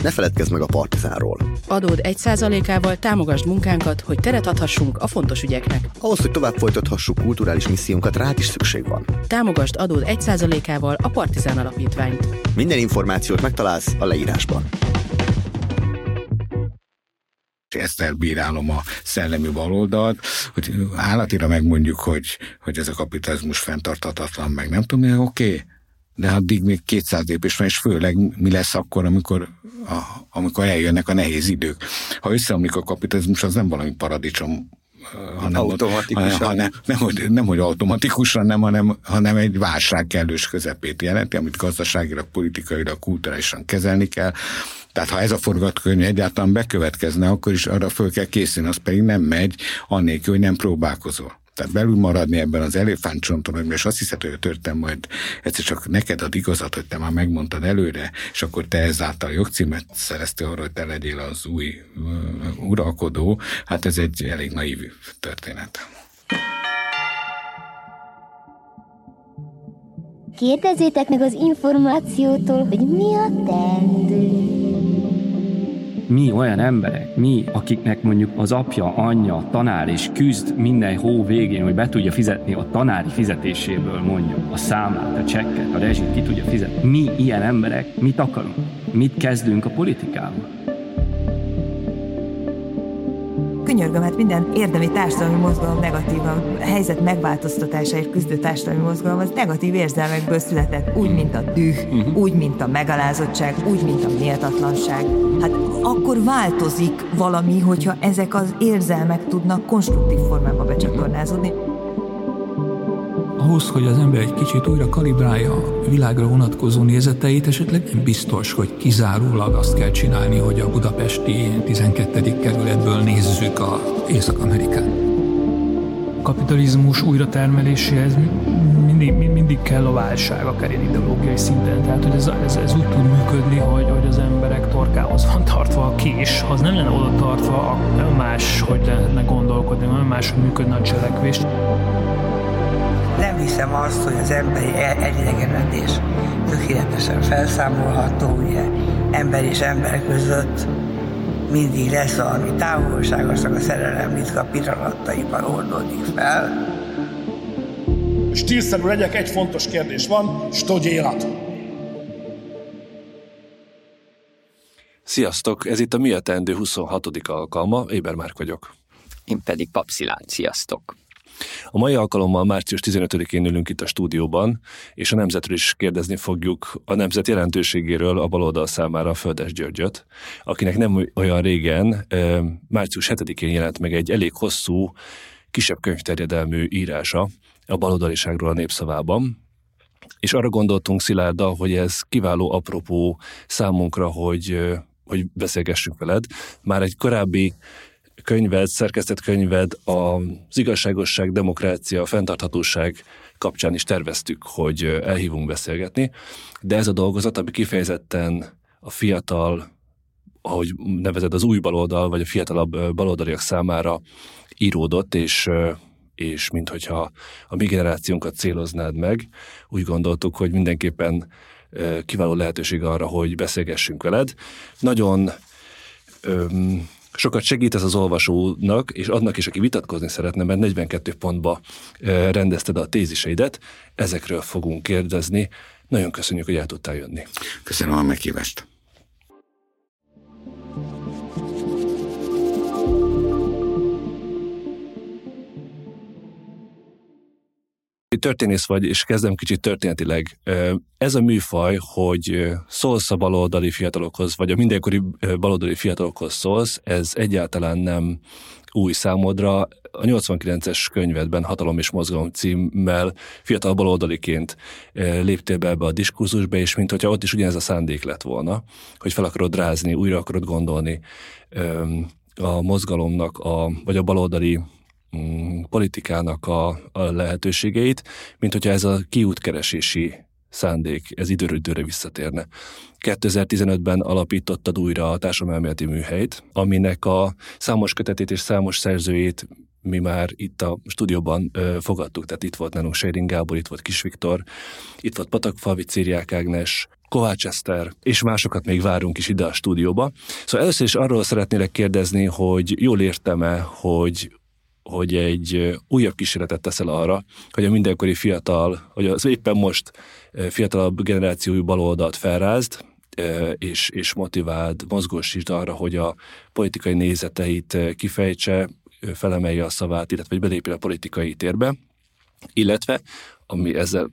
Ne feledkezz meg a Partizánról. Adód 1%-ával támogasd munkánkat, hogy teret adhassunk a fontos ügyeknek. Ahhoz, hogy tovább folytathassuk kulturális missziónkat, rád is szükség van. Támogasd adód 1%-ával a Partizán Alapítványt. Minden információt megtalálsz a leírásban. Ezt elbírálom a szellemi baloldalt, hogy állatira megmondjuk, hogy ez a kapitalizmus fenntarthatatlan, meg nem tudom, oké. De addig még 200 lépés van, és főleg mi lesz akkor, amikor eljönnek a nehéz idők. Ha összeomlik a kapitalizmus, az nem valami paradicsom, nem hogy automatikusan, hanem egy válság kellős közepét jelenti, amit gazdaságilag, politikailag, kulturálisan kezelni kell. Tehát ha ez a forgatókönyv egyáltalán bekövetkezne, akkor is arra föl kell készülni, az pedig nem megy, annélkül, hogy nem próbálkozol. Tehát belül maradni ebben az elefántcsonton, és azt hiszed, hogy törtem majd egyszer csak neked ad igazat, hogy te már megmondtad előre, és akkor te ezáltal jogcímet szereztél arra, hogy te legyél az új uralkodó. Hát ez egy elég naív történet. Kérdezzétek meg az információtól, hogy mi a teendő. Mi olyan emberek, akiknek mondjuk az apja, anyja, tanár és küzd minden hó végén, hogy be tudja fizetni a tanári fizetéséből mondjuk a számlát, a csekket, a rezsit ki tudja fizetni. Mi ilyen emberek mit akarunk? Mit kezdünk a politikával? Könyörgöm, hát minden érdemi társadalmi mozgalom negatívan, a helyzet megváltoztatásáért küzdő társadalmi mozgalom az negatív érzelmekből született, úgy, mint a düh, úgy, mint a megalázottság, úgy, mint a méltatlanság. Hát akkor változik valami, hogyha ezek az érzelmek tudnak konstruktív formába becsatornázódni. Ahhoz, hogy az ember egy kicsit újra kalibrálja a világra vonatkozó nézeteit, esetleg nem biztos, hogy kizárólag azt kell csinálni, hogy a budapesti 12. kerületből nézzük az Észak-Amerikát. A kapitalizmus újratermeléséhez mindig kell a válság, akár ilyen ideológiai szinten. Tehát, hogy ez úgy tud működni, hogy az emberek torkához van tartva a kés. Ha az nem lenne oda tartva, más, hogy lehetne gondolkodni, más, hogy működne a cselekvés. Nem hiszem azt, hogy az emberi elidegenedés tökéletesen felszámolható, ugye ember és ember között mindig lesz valami távolságosnak a szerelem ritka pillanataiban oldódik fel. Stílszerű legyek, egy fontos kérdés van, что делать? Sziasztok, ez itt a Mi a teendő 26. alkalma, Éber Márk vagyok. Én pedig Pap Szilárd, sziasztok. A mai alkalommal március 15-én ülünk itt a stúdióban, és a Nemzetről is kérdezni fogjuk a Nemzet jelentőségéről a baloldal számára Földes Györgyöt, akinek nem olyan régen, március 7-én jelent meg egy elég hosszú, kisebb könyvterjedelmű írása a baloldaliságról a Népszavában, és arra gondoltunk Szilárddal, hogy ez kiváló apropó számunkra, hogy beszélgessünk veled. Már egy korábbi szerkesztett könyved az igazságosság, demokrácia, fenntarthatóság kapcsán is terveztük, hogy elhívunk beszélgetni, de ez a dolgozat, ami kifejezetten a fiatal, ahogy nevezed, az új baloldal, vagy a fiatalabb baloldaliak számára íródott, és minthogyha a mi generációnkat céloznád meg, úgy gondoltuk, hogy mindenképpen kiváló lehetőség arra, hogy beszélgessünk veled. Nagyon sokat segít ez az olvasónak, és annak is, aki vitatkozni szeretne, mert 42 pontba rendezted a téziseidet, ezekről fogunk kérdezni. Nagyon köszönjük, hogy el tudtál jönni. Köszönöm a meghívást. Történész vagy, és kezdem kicsit történetileg. Ez a műfaj, hogy szólsz a baloldali fiatalokhoz, vagy a mindenkori baloldali fiatalokhoz szólsz, ez egyáltalán nem új számodra. A 89-es könyvedben Hatalom és mozgalom címmel fiatal baloldaliként léptél be ebbe a diskurzusba, és minthogyha ott is ugyanez a szándék lett volna, hogy fel akarod rázni, újra akarod gondolni a mozgalomnak, vagy a baloldali politikának a lehetőségeit, mint hogyha ez a kiútkeresési szándék, ez időről időre visszatérne. 2015-ben alapítottad újra a Társadalomelméleti Műhelyt, aminek a számos kötetét és számos szerzőjét mi már itt a stúdióban fogadtuk, tehát itt volt nálunk Seiring Gábor, itt volt Kis Viktor, itt volt Patakfalvi Círiák Ágnes, Kovács Eszter, és másokat még várunk is ide a stúdióba. Szóval először is arról szeretnélek kérdezni, hogy jól értem-e, hogy egy újabb kísérletet teszel arra, hogy a mindenkori fiatal, hogy az éppen most fiatalabb generációjú baloldalt felrázd, és motiváld, mozgósítsd arra, hogy a politikai nézeteit kifejtse, felemelje a szavát, illetve hogy belépjen a politikai térbe, illetve, ami ezzel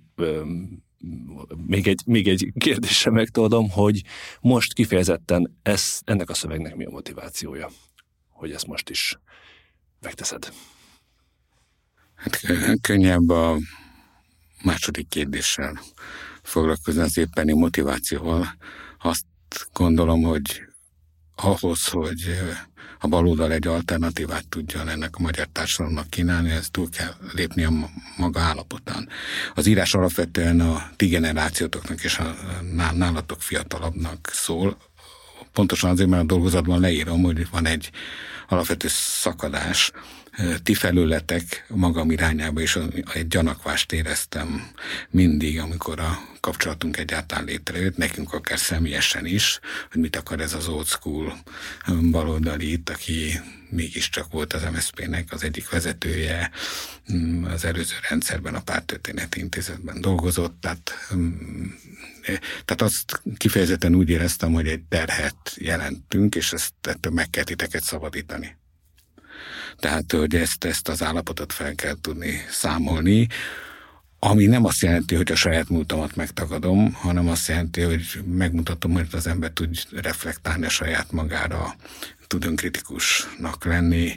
még egy kérdéssel megtoldom, hogy most kifejezetten ennek a szövegnek mi a motivációja, hogy ezt most is megteszed. Hát könnyebb a második kérdéssel foglalkozni, az éppeni motivációval. Azt gondolom, hogy ahhoz, hogy a baloldal egy alternatívát tudjon ennek a magyar társadalomnak kínálni, ez túl kell lépni a maga állapotán. Az írás alapvetően a ti generációtoknak és a nálatok fiatalabbnak szól. Pontosan azért, mert a dolgozatban leírom, hogy van egy alapvető szakadás, ti felületek magam irányába, és egy gyanakvást éreztem mindig, amikor a kapcsolatunk egyáltalán létrejött, nekünk akár személyesen is, hogy mit akar ez az old school baloldali itt, aki mégiscsak volt az MSZP-nek az egyik vezetője, az előző rendszerben, a Párttörténeti Intézetben dolgozott, tehát azt kifejezetten úgy éreztem, hogy egy terhet jelentünk, és ettől meg kell titeket szabadítani. Tehát, hogy ezt az állapotot fel kell tudni számolni, ami nem azt jelenti, hogy a saját múltamat megtagadom, hanem azt jelenti, hogy megmutatom, hogy az ember tud reflektálni a saját magára, tud önkritikusnak lenni,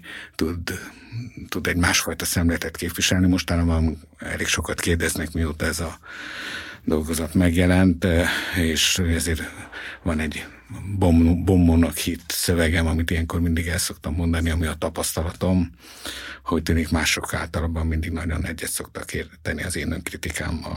tud egy másfajta szemléletet képviselni. Mostanában elég sokat kérdeznek, mióta ez a dolgozat megjelent, és ezért van egy bombónak hit szövegem, amit ilyenkor mindig el szoktam mondani, ami a tapasztalatom, hogy tűnik mások általában mindig nagyon egyet szoktak érteni az én önkritikámmal.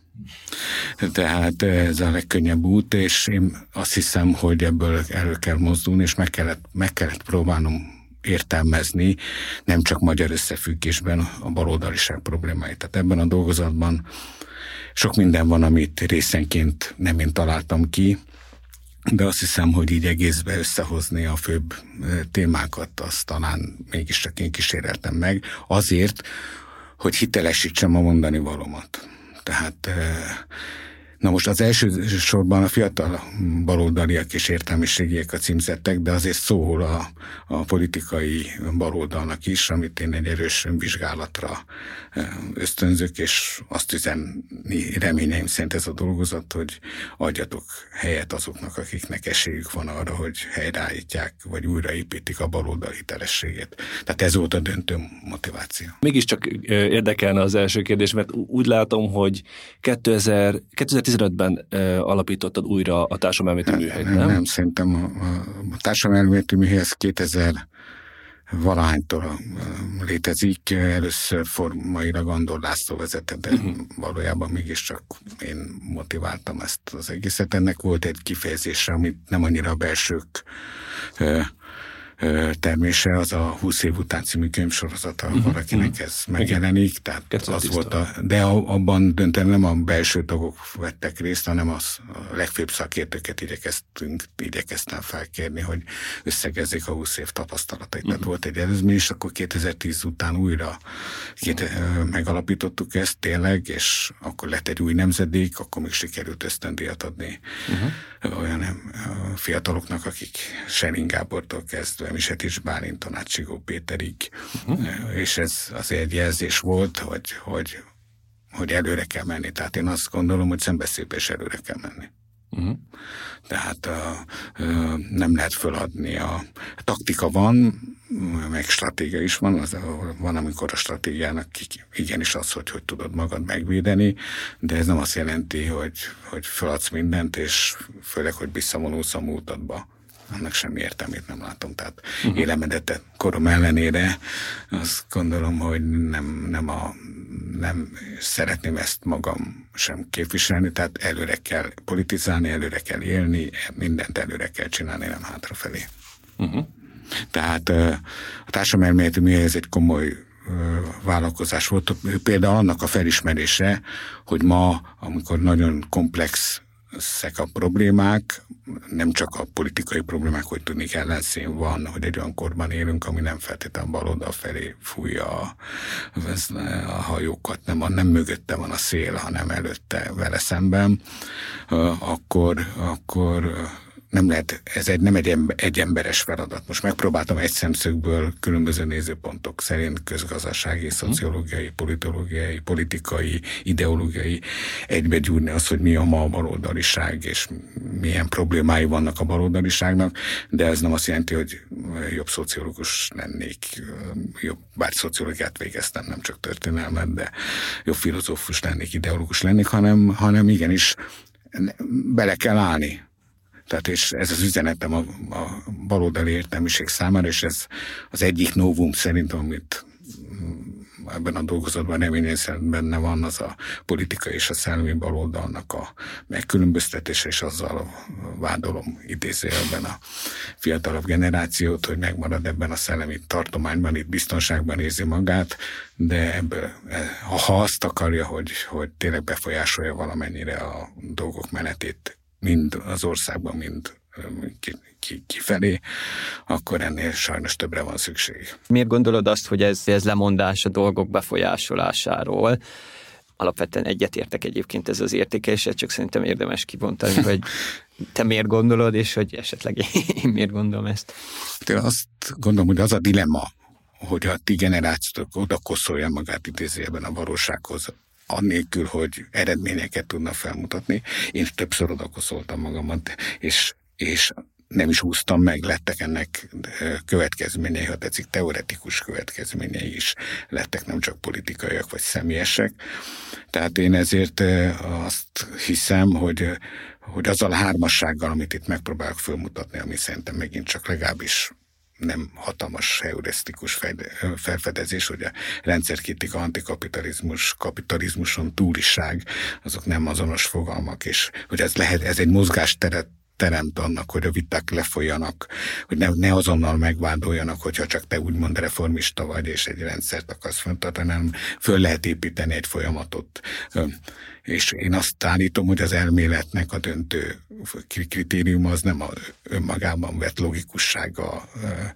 Tehát ez a legkönnyebb út, és én azt hiszem, hogy ebből elő kell mozdulni, és meg kellett próbálnom értelmezni, nem csak magyar összefüggésben a baloldaliság problémáit. Tehát ebben a dolgozatban sok minden van, amit részenként nem én találtam ki, de azt hiszem, hogy így egészbe összehozni a főbb témákat, azt talán mégiscsak én kíséreltem meg, azért, hogy hitelesítsem a mondani valómat. Tehát, na most az első sorban a fiatal baloldaliak és értelmiségiek a címzettek, de azért szól a politikai baloldalnak is, amit én egy erős vizsgálatra ösztönzök, és azt üzeni reményeim szerint ez a dolgozat, hogy adjatok helyet azoknak, akiknek esélyük van arra, hogy helyreállítják, vagy újraépítik a baloldal hitelességét. Tehát ez volt a döntő motiváció. Mégiscsak érdekelne az első kérdés, mert úgy látom, hogy 2015-ben alapítottad újra a társadalomelméleti műhelyt, nem? Nem, szerintem a társadalomelméleti műhely ez 2000-valahánytól létezik. Először formailag Andor László vezette, de valójában mégiscsak én motiváltam ezt az egészet. Ennek volt egy kifejezése, amit nem annyira a belsők termése, az a 20 év után című könyvsorozata, valakinek ez megjelenik, tehát az volt de abban döntően nem a belső tagok vettek részt, hanem a legfőbb szakértőket igyekeztem felkérni, hogy összegezzék a 20 év tapasztalatait. Tehát volt egy előzmény, és akkor 2010 után újra megalapítottuk ezt tényleg, és akkor lett egy új nemzedék, akkor még sikerült ösztöndíjat adni olyan fiataloknak, akik Serin Gábortól kezdve Misetics Bálinton át Csigó Péterig, és ez azért egy jelzés volt, hogy előre kell menni. Tehát én azt gondolom, hogy szembeszébe is előre kell menni. Tehát nem lehet föladni. A taktika van, meg stratégia is van, van, amikor a stratégiának igenis az, hogy tudod magad megvédeni, de ez nem azt jelenti, hogy föladsz mindent, és főleg, hogy visszavonulsz a múltadba. Annak semmi értelmét nem látom. Tehát élemedett korom ellenére azt gondolom, hogy nem szeretném ezt magam sem képviselni, tehát előre kell politizálni, előre kell élni, mindent előre kell csinálni, nem hátrafelé. Tehát a társadalomelméleti műhely ez egy komoly vállalkozás volt. Például annak a felismerése, hogy ma, amikor nagyon komplex ezek a problémák, nem csak a politikai problémák, hogy tudni ellenszín van, hogy egy olyan korban élünk, ami nem feltétlenül baloldal felé fújja a hajókat, nem mögötte van a szél, hanem előtte vele szemben, akkor nem lehet, ez nem egy emberes feladat. Most megpróbáltam egy szemszögből különböző nézőpontok szerint közgazdasági, szociológiai, politológiai, politikai, ideológiai egybegyúrni azt, hogy mi a ma a baloldaliság, és milyen problémái vannak a baloldaliságnak, de ez nem azt jelenti, hogy jobb szociológus lennék, bár szociológiát végeztem, nem csak történelmet, de jobb filozófus lennék, ideológus lennék, hanem igenis bele kell állni. Tehát és ez az üzenetem a baloldali értelmiség számára, és ez az egyik novum szerintem, amit ebben a dolgozatban reményen szerint benne van, az a politika és a szellemi baloldalnak a megkülönböztetése, és azzal vádolom idézőjelben a fiatalabb generációt, hogy megmarad ebben a szellemi tartományban, itt biztonságban érzi magát, de ebből, ha azt akarja, hogy tényleg befolyásolja valamennyire a dolgok menetét, mind az országban, mind kifelé, akkor ennél sajnos többre van szükség. Miért gondolod azt, hogy ez lemondás a dolgok befolyásolásáról? Alapvetően egyetértek egyébként ez az értékeléssel, csak szerintem érdemes kibontani, hogy te miért gondolod, és hogy esetleg én miért gondolom ezt. Én azt gondolom, hogy az a dilemma, hogy a ti generációtok oda koszolja magát idézőjelben a valósághoz, annélkül, hogy eredményeket tudna felmutatni. Én többször odakoszoltam magamat, és nem is húztam meg, lettek ennek következményei, ha tetszik, teoretikus következményei is lettek, nem csak politikaiak vagy személyesek. Tehát én ezért azt hiszem, hogy azzal a hármassággal, amit itt megpróbálok felmutatni, ami szerintem megint csak legalábbis nem hatalmas heurisztikus felfedezés, hogy a rendszerkritika, antikapitalizmus, kapitalizmuson túliság, azok nem azonos fogalmak, és hogy ez egy mozgásteret teremt annak, hogy a viták lefolyjanak, hogy ne azonnal megvádoljanak, hogyha csak te úgymond reformista vagy, és egy rendszert akarsz fenntartani, hanem föl lehet építeni egy folyamatot. És én azt állítom, hogy az elméletnek a döntő kritérium az nem a önmagában vett logikussága,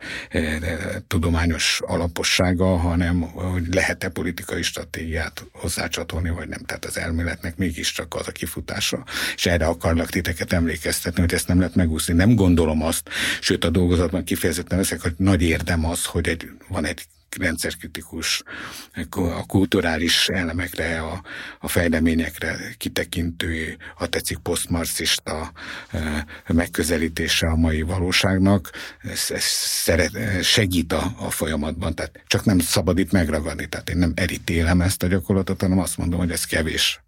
tudományos alapossága, hanem hogy lehet-e politikai stratégiát hozzácsatolni, vagy nem. Tehát az elméletnek mégiscsak az a kifutása. És erre akarlak titeket emlékeztetni, hogy ezt nem lehet megúszni. Nem gondolom azt, sőt a dolgozatban kifejezetten veszek, hogy nagy érdem az, hogy van egy rendszerkritikus, a kulturális elemekre, a fejleményekre kitekintő, ha tetszik, posztmarxista megközelítése a mai valóságnak, ez segít a folyamatban, tehát csak nem szabad itt megragadni, tehát én nem elítélem ezt a gyakorlatot, hanem azt mondom, hogy ez kevés.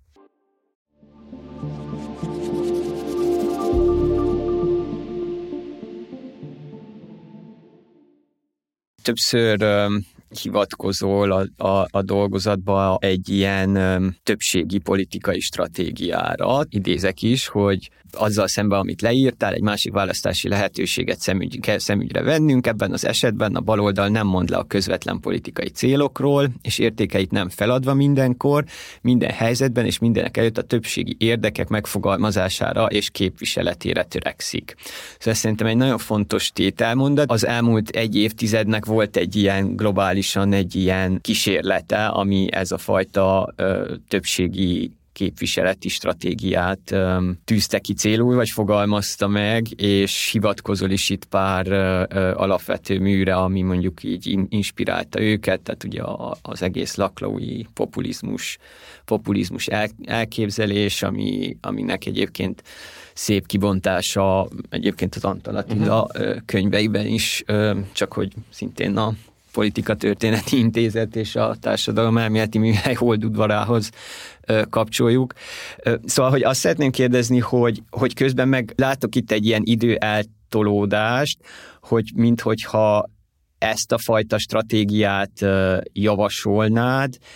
Többször hivatkozol a dolgozatba egy ilyen többségi politikai stratégiára. Idézek is, hogy azzal szemben, amit leírtál, egy másik választási lehetőséget szemügyre vennünk. Ebben az esetben a baloldal nem mond le a közvetlen politikai célokról, és értékeit nem feladva mindenkor, minden helyzetben és mindenek előtt a többségi érdekek megfogalmazására és képviseletére törekszik. Szóval szerintem egy nagyon fontos tételmondat. Az elmúlt egy évtizednek volt egy ilyen globálisan egy ilyen kísérlete, ami ez a fajta többségi képviseleti stratégiát tűzte ki célul, vagy fogalmazta meg, és hivatkozol is itt pár alapvető műre, ami mondjuk így inspirálta őket, tehát ugye az egész laclaui populizmus elképzelés, aminek egyébként szép kibontása, egyébként az Antal Attila könyveiben is, csak hogy szintén a Politikatörténeti Intézet és a Társadalomelméleti Műhely holdudvarához kapcsoljuk. Szóval, hogy azt szeretném kérdezni, hogy közben meg látok itt egy ilyen időeltolódást, hogy minthogyha ezt a fajta stratégiát javasolnád,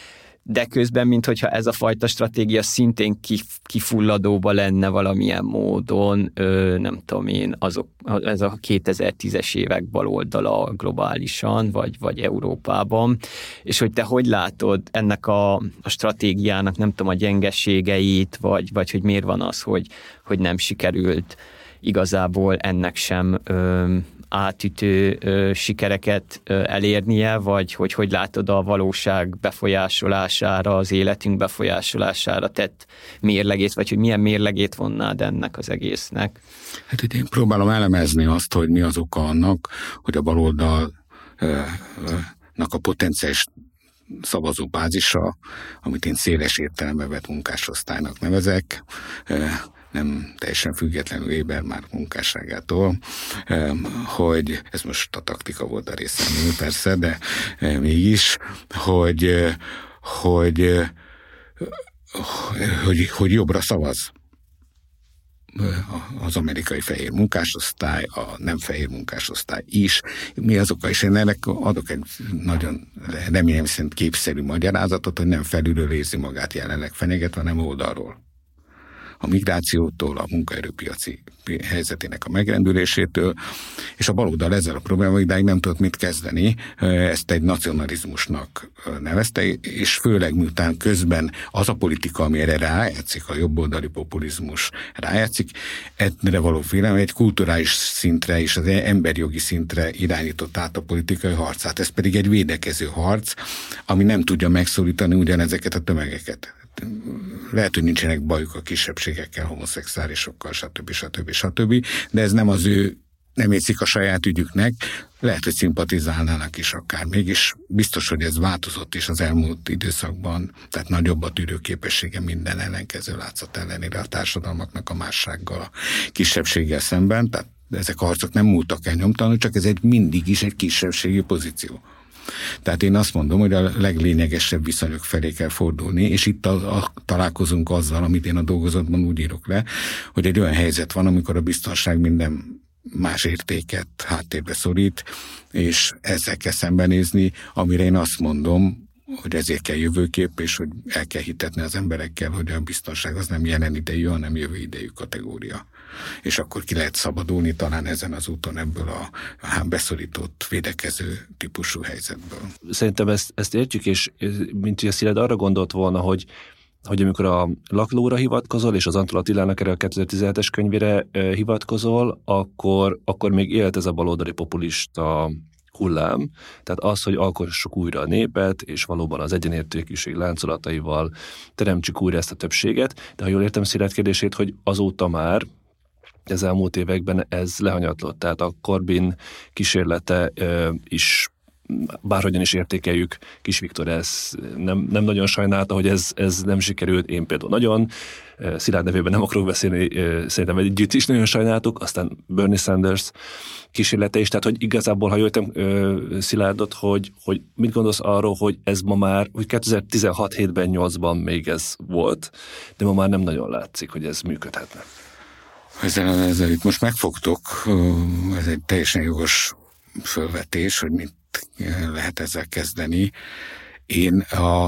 de közben, minthogyha ez a fajta stratégia szintén kifulladóba lenne valamilyen módon, nem tudom én, ez a 2010-es évek baloldala globálisan, vagy Európában, és hogy te hogy látod ennek a stratégiának, nem tudom, a gyengeségeit, vagy hogy miért van az, hogy nem sikerült igazából ennek sem átütő sikereket elérnie, vagy hogy látod a valóság befolyásolására, az életünk befolyásolására tett mérlegét, vagy hogy milyen mérlegét vonnád ennek az egésznek? Hát itt én próbálom elemezni azt, hogy mi az oka annak, hogy a baloldalnak a potenciális szavazóbázisa, amit én széles értelemben vett munkásosztálynak nevezek, nem teljesen függetlenül Weber már munkásságától, hogy ez most a taktika volt a részemről persze, de mégis, hogy jobbra szavaz az amerikai fehér munkásosztály, a nem fehér munkásosztály is. Mi az oka? És én ennek adok egy nagyon remélem szerint képszerű magyarázatot, hogy nem felülről érzi magát jelenleg fenyegetve, hanem oldalról. A migrációtól, a munkaerőpiaci helyzetének a megrendülésétől, és a baloldal ezzel a problémával idáig nem tudott mit kezdeni, ezt egy nacionalizmusnak nevezte, és főleg miután közben az a politika, ami erre rájátszik, a jobboldali populizmus rájátszik, erre való félelem egy kulturális szintre és az emberjogi szintre irányított át a politikai harcát. Ez pedig egy védekező harc, ami nem tudja megszólítani ugyanezeket a tömegeket. Lehet, hogy nincsenek bajuk a kisebbségekkel, homoszexuálisokkal, stb. De ez nem az ő, nem érzik a saját ügyüknek, lehet, hogy szimpatizálnának is akár. Mégis biztos, hogy ez változott is az elmúlt időszakban, tehát nagyobb a tűrőképessége minden ellenkező látszat ellenére a társadalmaknak a mássággal, a kisebbséggel szemben, tehát ezek a harcok nem múltak el nyomtalanul, csak ez mindig is egy kisebbségi pozíció. Tehát én azt mondom, hogy a leglényegesebb viszonyok felé kell fordulni, és itt találkozunk azzal, amit én a dolgozatban úgy írok le, hogy egy olyan helyzet van, amikor a biztonság minden más értéket háttérbe szorít, és ezzel kell szembenézni, amire én azt mondom, hogy ezért kell jövőkép, és hogy el kell hitetni az emberekkel, hogy a biztonság az nem jelen idejű, hanem jövő idejű kategória. És akkor ki lehet szabadulni talán ezen az úton ebből a beszorított, védekező típusú helyzetből. Szerintem ezt értjük, és mint hogy a Szilárd arra gondolt volna, hogy amikor a Laklóra hivatkozol, és az Antól Attilának erre a 2017-es könyvére hivatkozol, akkor még élt ez a baloldali populista hullám, tehát az, hogy alkossuk újra a népet, és valóban az egyenértékűség láncolataival teremtsük újra ezt a többséget, de ha jól értem Szilárd kérdését, hogy azóta már az elmúlt években ez lehanyatlott, tehát a Corbyn kísérlete is, bárhogyan is értékeljük, Kis Viktor ezt nem nagyon sajnálta, hogy ez nem sikerült, én például nagyon, Szilárd nevében nem akarok beszélni, szerintem együtt is nagyon sajnáltuk, aztán Bernie Sanders kísérlete is, tehát hogy igazából, ha jöttem Szilárdot, hogy mit gondolsz arról, hogy ez ma már, hogy 2016-7-ben, 8-ban még ez volt, de ma már nem nagyon látszik, hogy ez működhetne. Ezzel itt most megfogtok, ez egy teljesen jogos fölvetés, hogy mit lehet ezzel kezdeni. Én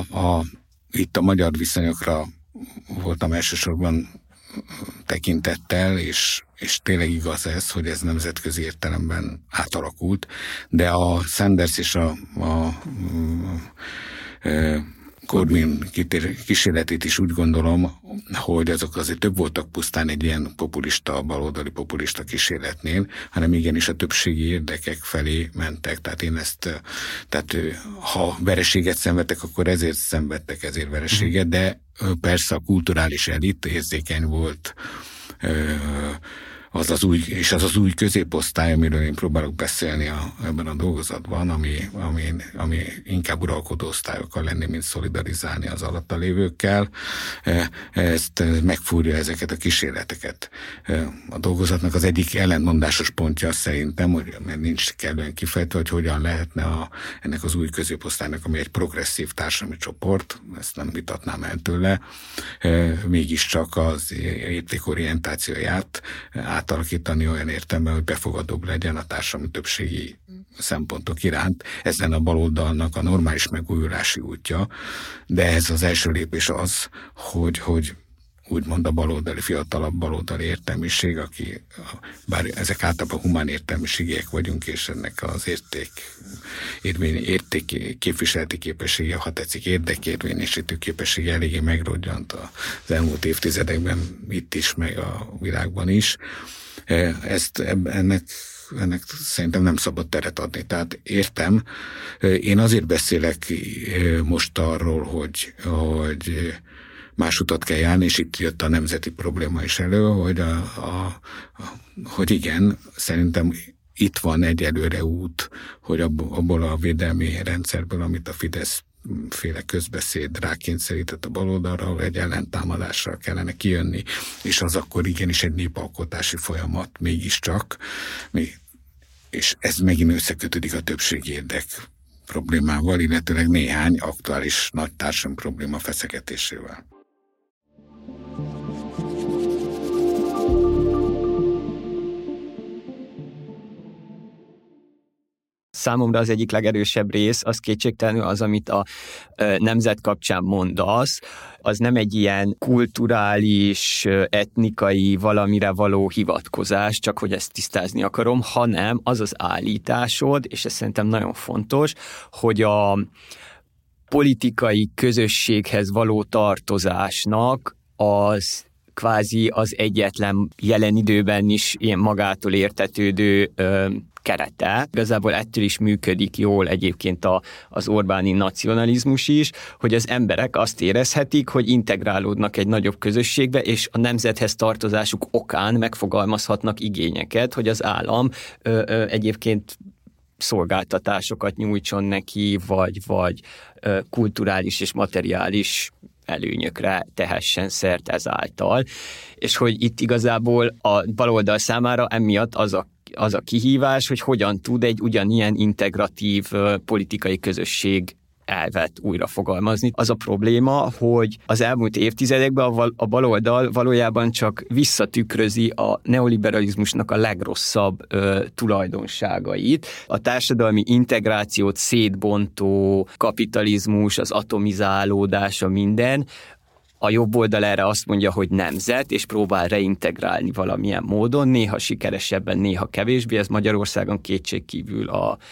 itt a magyar viszonyokra voltam elsősorban tekintettel, és tényleg igaz ez, hogy ez nemzetközi értelemben átalakult, de a Sanders és a Corbyn kísérletét is úgy gondolom, hogy azok azért több voltak pusztán egy ilyen populista, baloldali populista kísérletnél, hanem igenis a többségi érdekek felé mentek. Tehát ha vereséget szenvedtek, akkor ezért szenvedtek, ezért vereséget, de persze a kulturális elit érzékeny volt, az az új középosztály, amiről én próbálok beszélni ebben a dolgozatban, ami inkább uralkodó osztályokkal lenni, mint szolidarizálni az alatta lévőkkel, ezt megfúrja ezeket a kísérleteket. A dolgozatnak az egyik ellentmondásos pontja szerintem, hogy mert nincs kellően kifejtve, hogy hogyan lehetne ennek az új középosztálynak, ami egy progresszív társadalmi csoport, ezt nem vitatnám el tőle, mégiscsak az értékorientációját átalakítani olyan értelemben, hogy befogadóbb legyen a társadalmi többségi szempontok iránt. Ez lenne a baloldalnak a normális megújulási útja, de ez az első lépés az, hogy úgymond a baloldali, fiatalabb baloldali értelmiség, aki, bár ezek általában humán értelmiségiek vagyunk, és ennek az érték képviseleti képessége, ha tetszik, érdekérvényesítő képessége eléggé megrodjant az elmúlt évtizedekben itt is, meg a világban is. Ennek szerintem nem szabad teret adni. Tehát értem, én azért beszélek most arról, hogy más utat kell járni, és itt jött a nemzeti probléma is elő, hogy igen, szerintem itt van egy előre út, hogy abból a védelmi rendszerből, amit a Fidesz féle közbeszéd rákényszerített a baloldalra, ahol egy ellentámadással kellene kijönni, és az akkor igenis egy népalkotási folyamat mégiscsak, és ez megint összekötődik a többségi érdek problémával, illetőleg néhány aktuális nagy társadalmi probléma feszegetésével. Számomra az egyik legerősebb rész, az kétségtelenül az, amit a nemzet kapcsán mondasz, az nem egy ilyen kulturális, etnikai valamire való hivatkozás, csak hogy ezt tisztázni akarom, hanem az az állításod, és ez szerintem nagyon fontos, hogy a politikai közösséghez való tartozásnak az kvázi az egyetlen jelen időben is ilyen magától értetődő kerete. Igazából ettől is működik jól egyébként az Orbáni nacionalizmus is, hogy az emberek azt érezhetik, hogy integrálódnak egy nagyobb közösségbe, és a nemzethez tartozásuk okán megfogalmazhatnak igényeket, hogy az állam egyébként szolgáltatásokat nyújtson neki, vagy kulturális és materiális előnyökre tehessen szert ezáltal. És hogy itt igazából a baloldal számára emiatt az a kihívás, hogy hogyan tud egy ugyanilyen integratív politikai közösség elvet újra fogalmazni. Az a probléma, hogy az elmúlt évtizedekben a baloldal valójában csak visszatükrözi a neoliberalizmusnak a legrosszabb tulajdonságait. A társadalmi integrációt szétbontó kapitalizmus, az atomizálódása, minden. A jobb oldal erre azt mondja, hogy nemzet, és próbál reintegrálni valamilyen módon, néha sikeresebben, néha kevésbé. Ez Magyarországon kétségkívül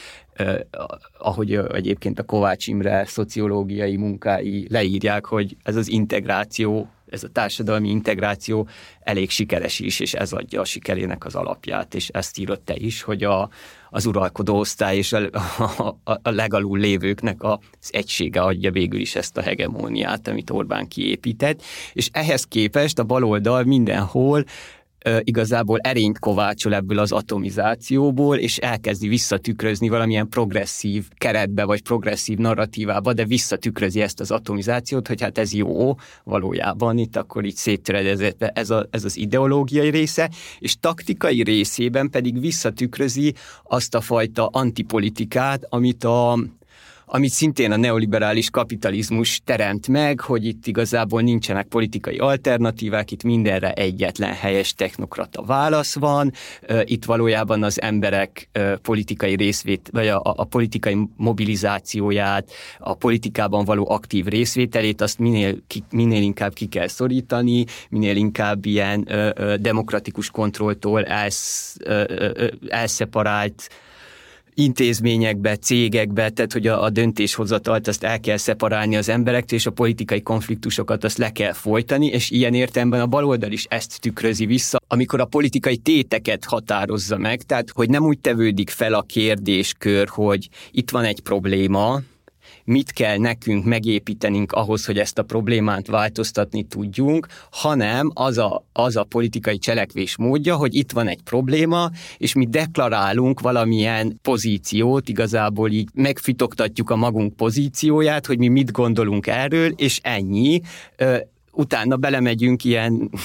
ahogy egyébként a Kovács Imre szociológiai munkái leírják, hogy ez az integráció, ez a társadalmi integráció elég sikeres is, és ez adja a sikerének az alapját, és ezt írott te is, hogy az uralkodó osztály és a legalul lévőknek az egysége adja végül is ezt a hegemóniát, amit Orbán kiépített, és ehhez képest a baloldal mindenhol igazából erényt kovácsol ebből az atomizációból, és elkezdi visszatükrözni valamilyen progresszív keretbe, vagy progresszív narratívába, de visszatükrözi ezt az atomizációt, hogy hát ez jó valójában, itt akkor így széttöredezett ez az ideológiai része, és taktikai részében pedig visszatükrözi azt a fajta antipolitikát, amit szintén a neoliberális kapitalizmus teremt meg, hogy itt igazából nincsenek politikai alternatívák, itt mindenre egyetlen helyes technokrata válasz van, itt valójában az emberek politikai részvét, vagy a politikai mobilizációját, a politikában való aktív részvételét, azt minél inkább ki kell szorítani, minél inkább ilyen demokratikus kontrolltól elszeparált intézményekbe, cégekbe, tehát hogy a döntéshozatalt azt el kell szeparálni az emberektől, és a politikai konfliktusokat azt le kell folytani, és ilyen értelemben a baloldal is ezt tükrözi vissza, amikor a politikai téteket határozza meg, tehát hogy nem úgy tevődik fel a kérdéskör, hogy itt van egy probléma, mit kell nekünk megépítenünk ahhoz, hogy ezt a problémát változtatni tudjunk, hanem az a politikai cselekvés módja, hogy itt van egy probléma, és mi deklarálunk valamilyen pozíciót, igazából így megfitoktatjuk a magunk pozícióját, hogy mi mit gondolunk erről, és ennyi. Utána belemegyünk ilyen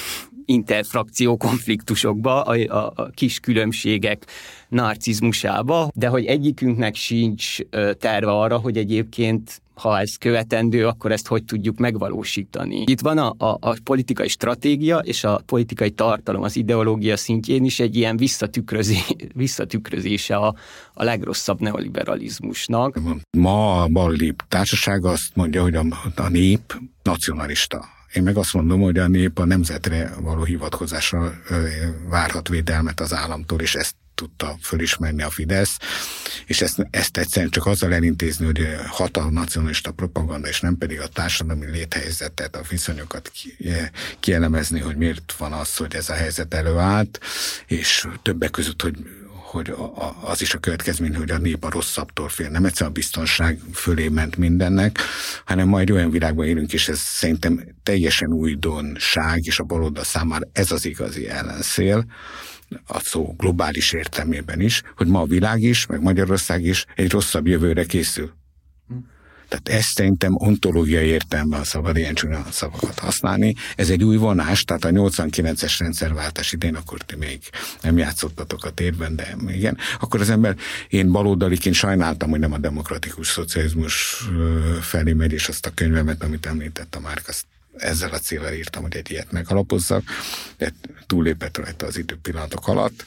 interfrakció konfliktusokba, a kis különbségek narcizmusába, de hogy egyikünknek sincs terve arra, hogy egyébként ha ez követendő, akkor ezt hogy tudjuk megvalósítani. Itt van a politikai stratégia és a politikai tartalom az ideológia szintjén is egy ilyen visszatükrözése a legrosszabb neoliberalizmusnak. Ma a balli társaság azt mondja, hogy a nép nacionalista. Én meg azt mondom, hogy a nép a nemzetre való hivatkozásra várhat védelmet az államtól, és ezt tudta fölismerni a Fidesz, és ezt egyszerűen csak azzal elintézni, hogy hat a nacionalista propaganda, és nem pedig a társadalmi léthelyzetet, a viszonyokat kielemezni, hogy miért van az, hogy ez a helyzet előállt, és többek között, hogy az is a következmény, hogy a nép a rosszabbtól fél. Nem egyszerűen a biztonság fölé ment mindennek, hanem majd olyan világban élünk, és ez szerintem teljesen újdonság, és a baloldal számára ez az igazi ellenszél, a szó globális értelmében is, hogy ma a világ is, meg Magyarország is egy rosszabb jövőre készül. Tehát ezt szerintem ontológiai értelemben szabad ilyen csúnya szavakat használni. Ez egy új vonás, tehát a 89-es rendszerváltás idején, akkor ti még nem játszottatok a térben, de igen. Akkor az ember, én baloldaliként sajnáltam, hogy nem a demokratikus szocializmus felé megy, és azt a könyvemet, amit említett a Márk, azt ezzel a célral írtam, hogy egy ilyet megalapozzak, de túllépett rajta az időpillanatok alatt,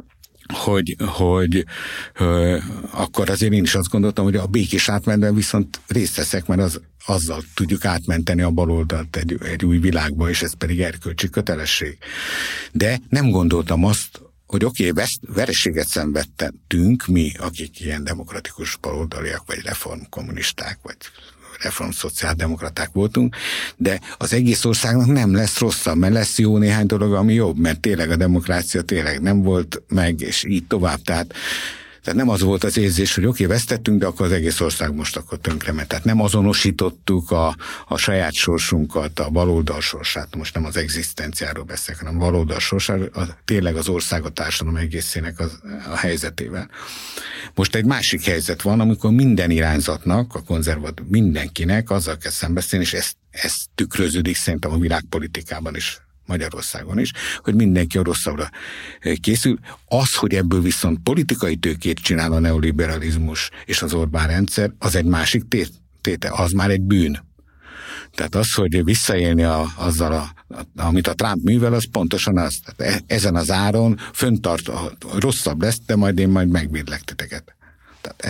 hogy akkor azért én is azt gondoltam, hogy a békés átmenetben viszont részt veszek, mert azzal tudjuk átmenteni a baloldalt egy új világba, és ez pedig erkölcsi kötelesség. De nem gondoltam azt, hogy vereséget szenvedtünk mi, akik ilyen demokratikus baloldaliak, vagy reformkommunisták, vagy reformszociáldemokraták voltunk, de az egész országnak nem lesz rosszabb, mert lesz jó néhány dolog, ami jobb, mert tényleg a demokrácia tényleg nem volt meg, és így tovább. Tehát nem az volt az érzés, hogy oké, vesztettünk, de akkor az egész ország most akkor tönkrement. Tehát nem azonosítottuk a saját sorsunkat, a baloldal sorsát, most nem az egzisztenciáról beszélek, hanem a baloldal sorsáról, tényleg az ország, a társadalom egészének a helyzetével. Most egy másik helyzet van, amikor minden irányzatnak, a konzervatív mindenkinek azzal kell szembeszélni, és ez tükröződik szerintem a világpolitikában is, Magyarországon is, hogy mindenki a rosszabbra készül. Az, hogy ebből viszont politikai tőkét csinál a neoliberalizmus és az Orbán rendszer, az egy másik téte, az már egy bűn. Tehát az, hogy visszaélni azzal, amit a Trump művel, az pontosan az. Tehát ezen az áron föntart, rosszabb lesz, de majd én megvédlek titeket. Tehát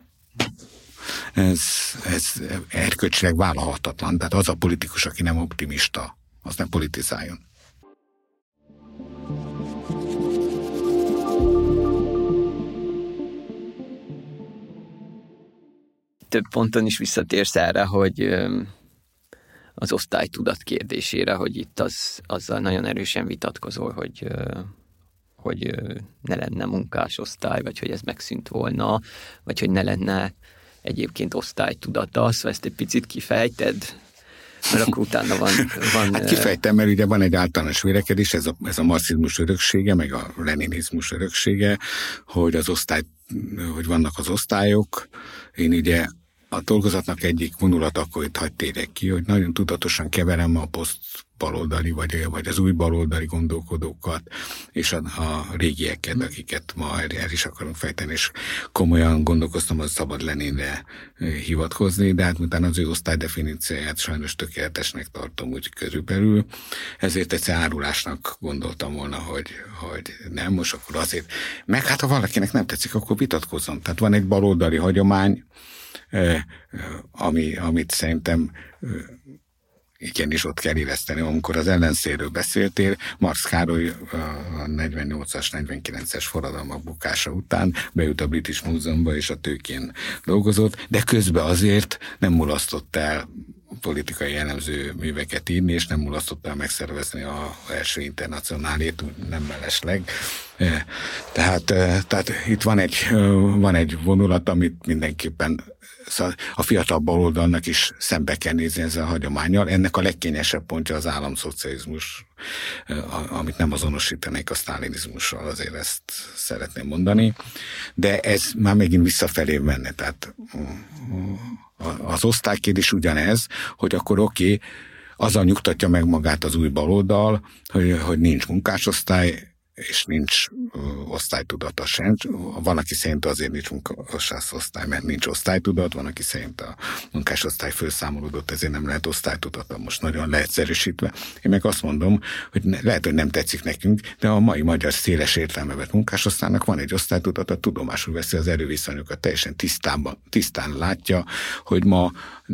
ez erkölcsileg vállalhatatlan. Tehát az a politikus, aki nem optimista, az nem politizáljon. Több ponton is visszatérsz erre, hogy az osztálytudat kérdésére, hogy itt azzal nagyon erősen vitatkozol, hogy ne lenne munkásosztály, vagy hogy ez megszűnt volna, vagy hogy ne lenne egyébként osztálytudata. Szóval ezt egy picit kifejted, mert akkor utána van... Hát kifejtem, mert ugye van egy általános vélekedés, ez a marxizmus öröksége, meg a leninizmus öröksége, hogy hogy vannak az osztályok. Én ugye a dolgozatnak egyik vonulat akkor itt hagy térjek ki, hogy nagyon tudatosan keverem a posztbaloldali, vagy az új baloldali gondolkodókat, és a régieket, akiket ma el is akarunk fejteni, és komolyan gondolkoztam, hogy szabad Leninre hivatkozni, de hát utána az ő osztálydefinícióját sajnos tökéletesnek tartom úgy körülbelül, ezért egyszer árulásnak gondoltam volna, hogy nem, most akkor azért, meg hát ha valakinek nem tetszik, akkor vitatkozzon. Tehát van egy baloldali hagyomány, amit szerintem igenis ott kell illeszteni, amikor az ellenszélről beszéltél. Marx Károly a 48-as, 49-es forradalmak bukása után bejut a British Museumba, és a Tőkén dolgozott, de közben azért nem mulasztott el politikai jellemző műveket írni, és nem mulasztott el megszervezni az első internacionálét, nem mellesleg. Tehát itt van egy vonulat, amit mindenképpen a fiatal baloldalnak is szembe kell nézni ezzel a hagyománnyal. Ennek a legkényesebb pontja az államszocializmus, amit nem azonosítanék a sztálinizmussal, azért ezt szeretném mondani. De ez már megint visszafelé menne. Tehát az osztálykérdés ugyanez, hogy akkor oké, azzal nyugtatja meg magát az új baloldal, hogy nincs munkásosztály, és nincs osztálytudata sem. Van, aki szerint azért nincs munkásosztály, mert nincs osztálytudat, van, aki szerint a munkásosztály felszámolódott, ezért nem lehet osztálytudata, most nagyon leegyszerűsítve. Én meg azt mondom, hogy lehet, hogy nem tetszik nekünk, de a mai magyar széles értelme vett munkásosztálynak van egy osztálytudata, tudomásul veszi az erőviszonyokat, teljesen tisztán látja, hogy ma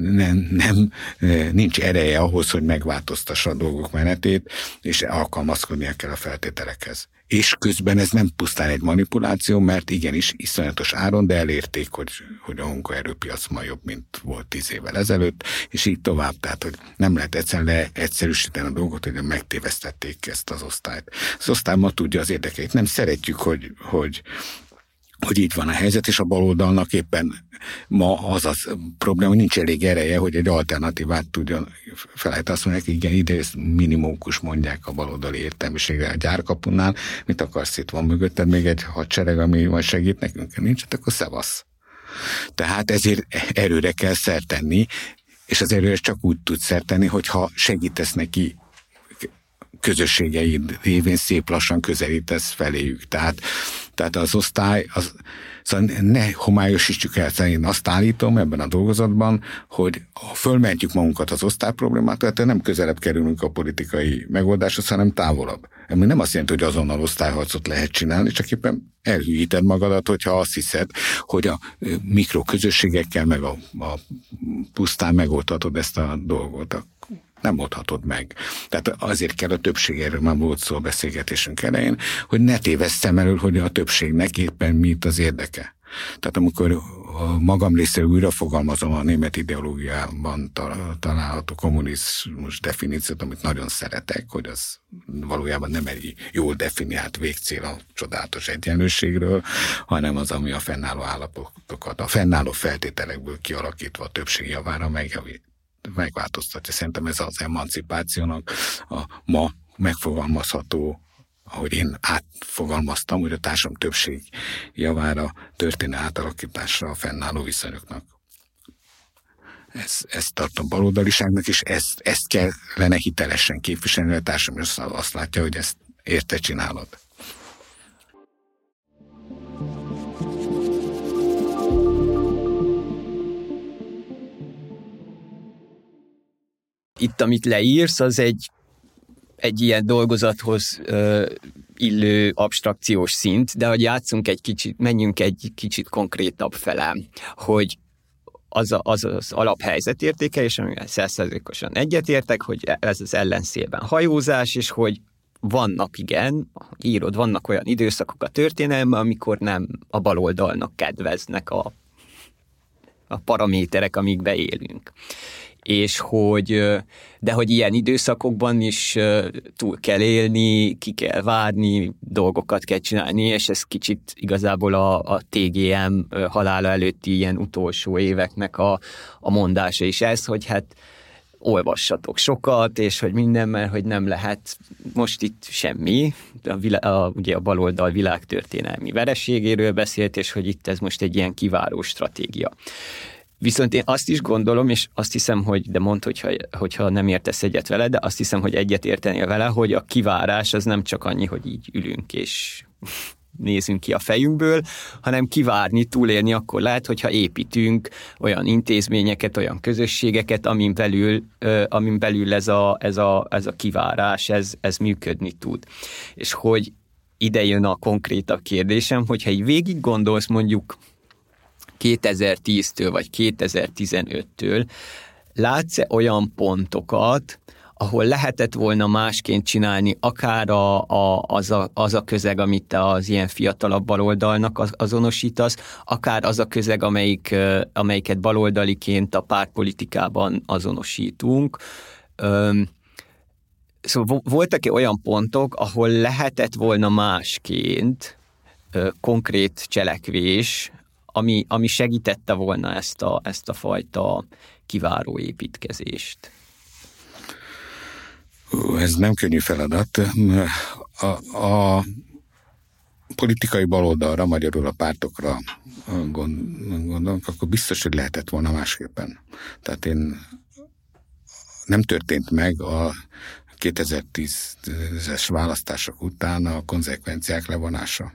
nincs ereje ahhoz, hogy megváltoztassa a dolgok menetét, és alkalmazkodnia kell a feltételekhez. És közben ez nem pusztán egy manipuláció, mert igenis iszonyatos áron, de elérték, hogy a munkaerőpiac ma jobb, mint volt 10 évvel ezelőtt, és így tovább. Tehát, hogy nem lehet egyszerűen leegyszerűsíteni a dolgot, hogy megtévesztették ezt az osztályt. Az osztály ma tudja az érdekeit. Nem szeretjük, hogy így van a helyzet, és a baloldalnak éppen ma az probléma, hogy nincs elég ereje, hogy egy alternatívát tudjon felejteni. Azt mondják, igen, ide ezt minimókus mondják a baloldali értelmiségre a gyárkapunál, mit akarsz, itt van mögötted még egy hadsereg, ami majd segít nekünk, nincs, akkor szevasz. Tehát ezért erőre kell szert tenni, és az erőre csak úgy tudsz szert tenni, hogyha segítesz neki közösségeid révén szép lassan közelítesz feléjük. Tehát az osztály, szóval ne homályosítsuk el, én azt állítom ebben a dolgozatban, hogy ha fölmentjük magunkat az osztály problémától, tehát nem közelebb kerülünk a politikai megoldáshoz, hanem távolabb. Ami nem azt jelenti, hogy azonnal osztályharcot lehet csinálni, csak éppen elhűíted magadat, hogyha azt hiszed, hogy a mikroközösségekkel, meg a pusztán megoldhatod ezt a dolgot. Nem oldhatod meg. Tehát azért kell a többség, erről már volt szó a beszélgetésünk elején, hogy ne tévessz szem elől, hogy a többségnek éppen mit az érdeke. Tehát amikor magam részéről újra fogalmazom a német ideológiában található kommunizmus definíciót, amit nagyon szeretek, hogy az valójában nem egy jól definiált végcél a csodálatos egyenlőségről, hanem az, ami a fennálló állapotokat, a fennálló feltételekből kialakítva a többség javára megváltoztatja. Szerintem ez az emancipációnak a ma megfogalmazható, ahogy én átfogalmaztam, hogy a társadalom többség javára történő átalakításra a fennálló viszonyoknak. Ezt tartom baloldaliságnak, és ezt kellene hitelesen képviselni, a társadalom azt látja, hogy ezt érte csinálod. Itt, amit leírsz, az egy ilyen dolgozathoz illő abstrakciós szint, de hogy menjünk egy kicsit konkrétabb fele, hogy az alaphelyzetértéke, és amivel 100%-osan egyetértek, hogy ez az ellenszélben hajózás, és hogy vannak, igen, írod, vannak olyan időszakok a történelemben, amikor nem a baloldalnak kedveznek a paraméterek, amikbe élünk. És de hogy ilyen időszakokban is túl kell élni, ki kell várni, dolgokat kell csinálni, és ez kicsit igazából a TGM halála előtti ilyen utolsó éveknek a mondása is ez, hogy hát olvassatok sokat, és hogy minden, mert hogy nem lehet most itt semmi. Ugye a baloldal világtörténelmi vereségéről beszélt, és hogy itt ez most egy ilyen kiváló stratégia. Viszont én azt is gondolom, és azt hiszem, de mondd, hogyha nem értesz egyet vele, de azt hiszem, hogy egyet értenél vele, hogy a kivárás az nem csak annyi, hogy így ülünk és nézünk ki a fejünkből, hanem kivárni, túlélni akkor lehet, hogyha építünk olyan intézményeket, olyan közösségeket, amin belül ez a kivárás, ez működni tud. És hogy ide jön a konkrétabb kérdésem, hogyha így végig gondolsz mondjuk 2010-től vagy 2015-től, látsz-e olyan pontokat, ahol lehetett volna másként csinálni, akár az a közeg, amit te az ilyen fiatalabb baloldalnak azonosítasz, akár az a közeg, amelyiket baloldaliként a pártpolitikában azonosítunk. Szóval voltak-e olyan pontok, ahol lehetett volna másként konkrét cselekvés, ami segítette volna ezt a fajta kiváró építkezést? Ez nem könnyű feladat. A politikai baloldalra, magyarul a pártokra gondolok, akkor biztos, hogy lehetett volna másképpen. Tehát én nem történt meg a 2010-es választások után a konzekvenciák levonása,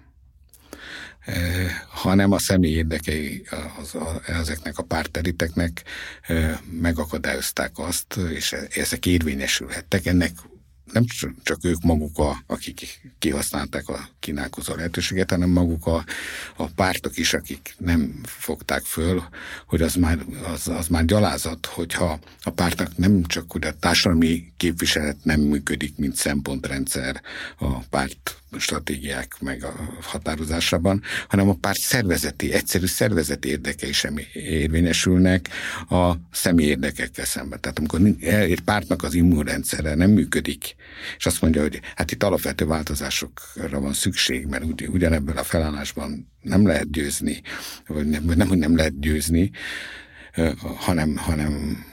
hanem a személy érdekei ezeknek a párteliteknek megakadályozták azt, és ezek érvényesülhettek. Ennek nem csak ők maguk, akik kihasználták a kínálkozó lehetőséget, hanem maguk a pártok is, akik nem fogták föl, hogy az már gyalázat, hogyha a pártnak nem csak hogy a társadalmi képviselet nem működik, mint szempontrendszer a párt stratégiák meg a határozásában, hanem a párt egyszerű szervezeti érdekei sem érvényesülnek a személy érdekekkel szemben. Tehát amikor egy pártnak az immunrendszere nem működik, és azt mondja, hogy hát itt alapvető változásokra van szükség, mert ugyanebből a felállásban nem lehet győzni, vagy nem lehet győzni, hanem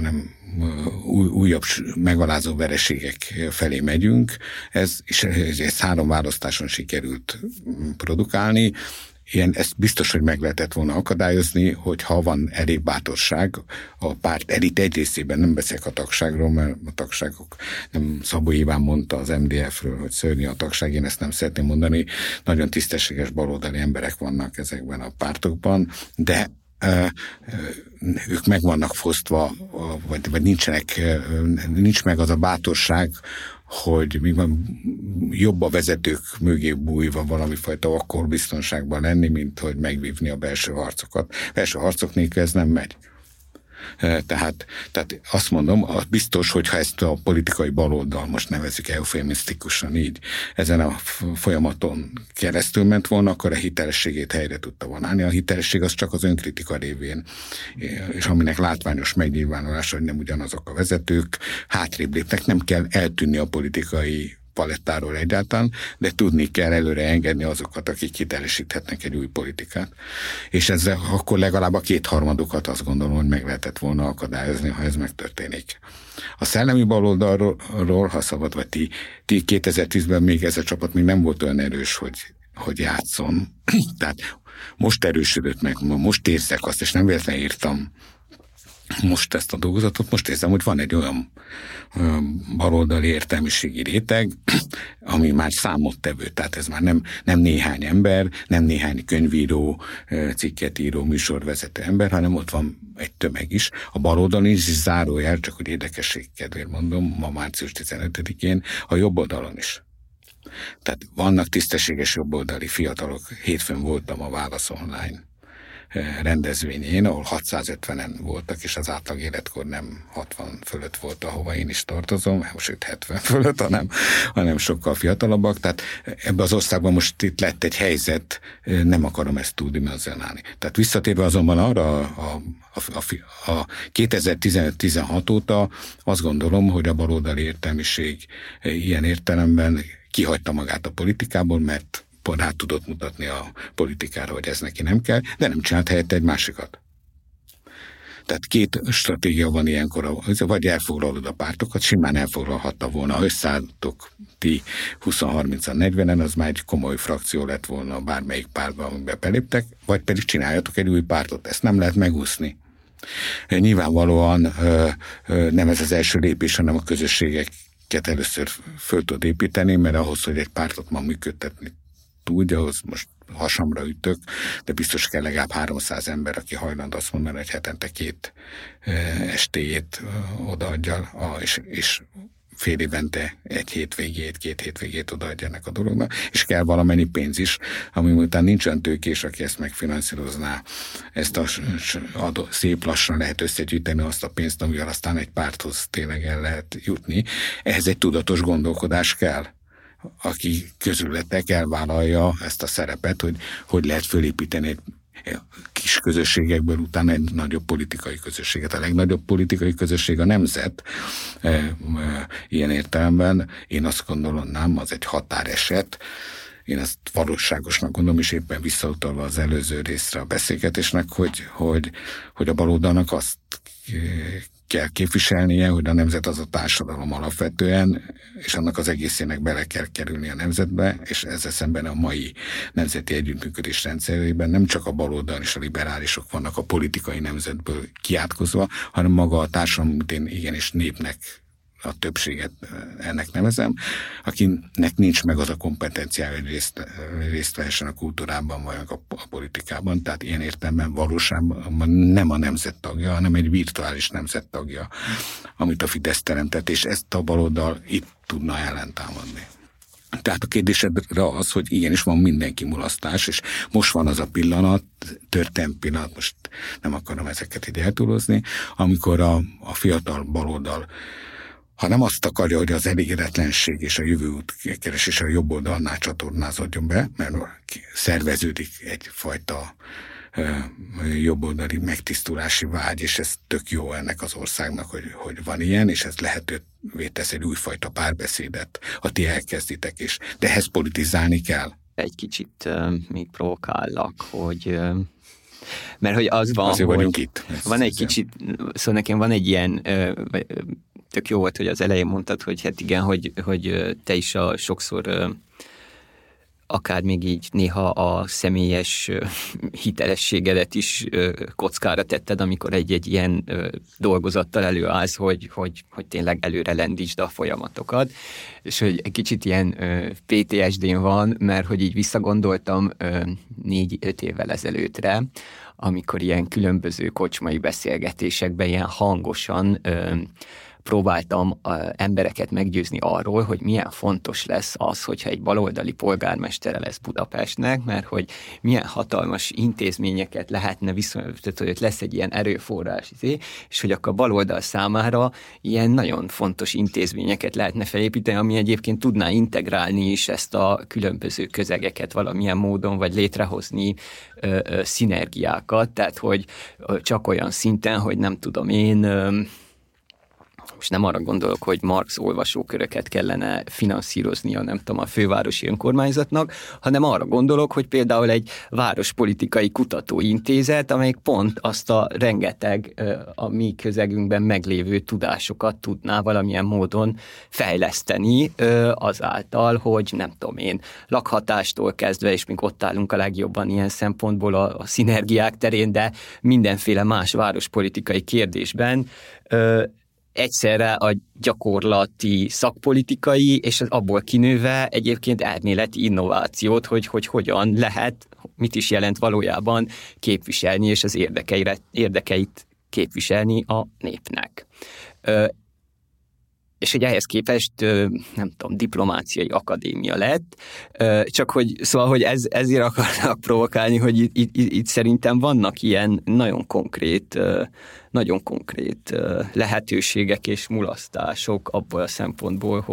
újabb megalázó vereségek felé megyünk. Ez 3 választáson sikerült produkálni. Ezt biztos, hogy meg lehetett volna akadályozni, hogyha van elég bátorság a párt elit egy részében, nem beszélek a tagságról, mert a tagságok, nem Szabó Iván mondta az MDF-ről, hogy szörnyű a tagság, én ezt nem szeretném mondani, nagyon tisztességes baloldali emberek vannak ezekben a pártokban, de ők meg vannak fosztva, vagy nincs meg az a bátorság, hogy jobb a vezetők mögé bújva valamifajta akkor biztonságban lenni, mint hogy megvívni a belső harcokat. Belső harcok nélkül ez nem megy. Tehát azt mondom, biztos, hogyha ezt a politikai baloldal, most nevezzük eufemisztikusan így, ezen a folyamaton keresztül ment volna, akkor a hitelességét helyre tudta vonálni. A hitelesség az csak az önkritika révén, és aminek látványos megnyilvánulása, hogy nem ugyanazok a vezetők, hátrébb lépnek, nem kell eltűnni a politikai palettáról egyáltalán, de tudni kell előre engedni azokat, akik hitelesíthetnek egy új politikát. És ezzel akkor legalább a 2/3 azt gondolom, hogy meg lehetett volna akadályozni, ha ez megtörténik. A szellemi baloldalról, ha szabad, vagy ti 2010-ben még ez a csapat még nem volt olyan erős, hogy játszon. Tehát most erősödött meg, most érzek azt, és nem véletlenül írtam most ezt a dolgozatot, most érzem, hogy van egy olyan baloldali értelmiségi réteg, ami már számottevő, tehát ez már nem néhány ember, nem néhány könyvíró, cikket író, műsorvezető ember, hanem ott van egy tömeg is. A baloldalon is zárójel, csak hogy érdekesség kedvéért mondom, ma március 15-én, a jobb oldalon is. Tehát vannak tisztességes jobboldali fiatalok. Hétfőn voltam a Válasz Online rendezvényén, ahol 650-en voltak, és az átlag életkor nem 60 fölött volt, ahova én is tartozom, sőt 70 fölött, hanem sokkal fiatalabbak. Tehát ebben az országban most itt lett egy helyzet, nem akarom ezt túldimenzionálni. Tehát visszatérve azonban arra a 2015-16 óta azt gondolom, hogy a baloldali értelmiség ilyen értelemben kihagyta magát a politikából, mert rá tudott mutatni a politikára, hogy ez neki nem kell, de nem csinált helyette egy másikat. Tehát 2 stratégia van ilyenkor, vagy elfoglalod a pártokat, simán elfoglalhatta volna, ha összeálltok ti 20-30-an, 40-en, az már egy komoly frakció lett volna bármelyik pártban, amiben beléptek, vagy pedig csináljatok egy új pártot, ezt nem lehet megúszni. Nyilvánvalóan nem ez az első lépés, hanem a közösségeket először föl tud építeni, mert ahhoz, hogy egy pártot ma működtetni tudja, ahhoz most hasamra ütök, de biztos kell legalább 300 ember, aki hajlandó azt mondani, hogy hetente 2 estéjét odaadja, és fél évente 1 hétvégét, 2 hétvégét odaadja ennek a dolognak, és kell valamennyi pénz is, ami után nincs olyan tőkés, aki ezt megfinanszírozná. Ezt szép lassan lehet összegyűjteni azt a pénzt, amivel aztán egy párthoz tényleg el lehet jutni. Ehhez egy tudatos gondolkodás kell, aki közületek elvállalja ezt a szerepet, hogy lehet fölépíteni egy kis közösségekből utána egy nagyobb politikai közösséget. A legnagyobb politikai közösség a nemzet. Ilyen értelemben én azt gondolom, az egy határeset. Én ezt valóságosnak gondolom, és éppen visszautalva az előző részre a beszélgetésnek, hogy a baloldalnak azt kell képviselnie, hogy a nemzet az a társadalom alapvetően, és annak az egészének bele kell kerülni a nemzetbe, és ezzel szemben a mai nemzeti együttműködés rendszerében nem csak a baloldal és a liberálisok vannak a politikai nemzetből kiátkozva, hanem maga a társadalom, amit én igenis népnek a többséget ennek nevezem, akinek nincs meg az a kompetenciája, hogy részt vehessen a kultúrában vagy a politikában, tehát ilyen értelemben valóságban nem a nemzet tagja, hanem egy virtuális nemzet tagja, amit a Fidesz teremtett, és ezt a baloldal itt tudna ellentámadni. Tehát a kérdésedre az, hogy igenis van mindenki mulasztás, és most van az a pillanat, történt pillanat, most nem akarom ezeket így eltúlozni, amikor a fiatal baloldal, ha nem azt akarja, hogy az elégedetlenség és a jövőút keresés a jobb oldalnál csatornázódjon be, mert szerveződik egyfajta jobboldali megtisztulási vágy, és ez tök jó ennek az országnak, hogy van ilyen, és ez lehetővé tesz egy újfajta párbeszédet, ha ti elkezditek is. De ehhez politizálni kell. Egy kicsit még provokállak, hogy mert hogy az van, azért vagyunk itt. Van egy kicsit, szóval nekem van egy ilyen tök jó volt, hogy az elején mondtad, hogy hát igen, hogy te is sokszor akár még így néha a személyes hitelességedet is kockára tetted, amikor egy ilyen dolgozattal előállsz, hogy tényleg előre lendítsd a folyamatokat. És hogy egy kicsit ilyen PTSD-n van, mert hogy így visszagondoltam 4-5 évvel ezelőttre, amikor ilyen különböző kocsmai beszélgetésekben ilyen hangosan próbáltam embereket meggyőzni arról, hogy milyen fontos lesz az, hogyha egy baloldali polgármestere lesz Budapestnek, mert hogy milyen hatalmas intézményeket lehetne tehát hogy lesz egy ilyen erőforrás, és hogy akkor a baloldal számára ilyen nagyon fontos intézményeket lehetne felépíteni, ami egyébként tudná integrálni is ezt a különböző közegeket valamilyen módon, vagy létrehozni szinergiákat, tehát hogy csak olyan szinten, hogy nem tudom én, most nem arra gondolok, hogy Marx olvasóköröket kellene finanszíroznia, nem tudom, a fővárosi önkormányzatnak, hanem arra gondolok, hogy például egy várospolitikai kutatóintézet, amelyik pont azt a rengeteg a mi közegünkben meglévő tudásokat tudná valamilyen módon fejleszteni azáltal, hogy nem tudom én, lakhatástól kezdve, és még ott állunk a legjobban ilyen szempontból a szinergiák terén, de mindenféle más várospolitikai kérdésben egyszerre a gyakorlati szakpolitikai, és abból kinőve egyébként elméleti innovációt, hogy hogyan lehet, mit is jelent valójában képviselni, és az érdekeit képviselni a népnek. És hogy ehhez képest, nem tudom, diplomáciai akadémia lett, csak hogy, szóval, hogy ezért akarnak provokálni, hogy itt szerintem vannak ilyen nagyon konkrét lehetőségek és mulasztások abból a szempontból,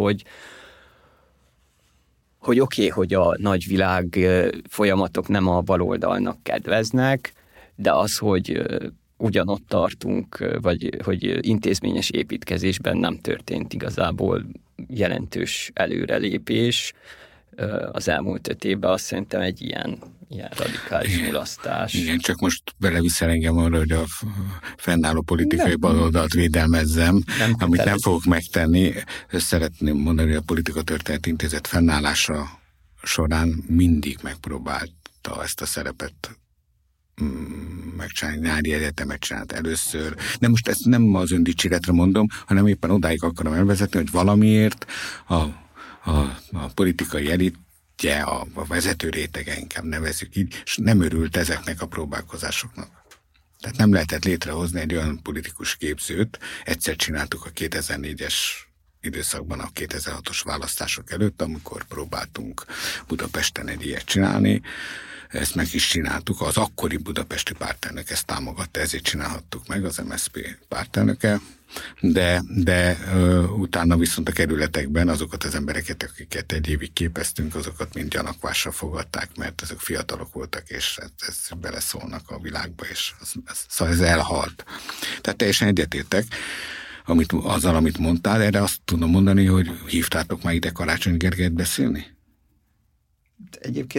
hogy oké, hogy a nagyvilág folyamatok nem a baloldalnak kedveznek, de az, hogy ugyanott tartunk, vagy hogy intézményes építkezésben nem történt igazából jelentős előrelépés az elmúlt 5 évben, azt szerintem egy ilyen radikális mulasztás. Igen, csak most beleviszel engem arra, hogy a fennálló politikai baloldalt védelmezzem, amit nem fogok megtenni. Szeretném mondani, hogy a Politika Történeti Intézet fennállása során mindig megpróbálta ezt a szerepet megcsinálni, nyári egyetemet csinált először. De most ezt nem az öndicséretre mondom, hanem éppen odáig akarom elvezetni, hogy valamiért a politikai elitje, a vezető rétege, inkább nevezzük így, és nem örült ezeknek a próbálkozásoknak. Tehát nem lehetett létrehozni egy olyan politikus képzőt, egyszer csináltuk a 2004-es időszakban, a 2006-os választások előtt, amikor próbáltunk Budapesten egy ilyet csinálni. Ezt meg is csináltuk, az akkori budapesti pártelnök ezt támogatta, ezért csinálhattuk meg, az MSZP pártelnöke, de utána viszont a kerületekben azokat az embereket, akiket egy évig képeztünk, azokat mind gyanakvásra fogadták, mert azok fiatalok voltak, és ez beleszólnak a világba, és szóval ez elhalt. Tehát teljesen egyetértek azzal, amit mondtál, erre azt tudom mondani, hogy hívtátok már ide Karácsony Gergelyt beszélni? Egyébként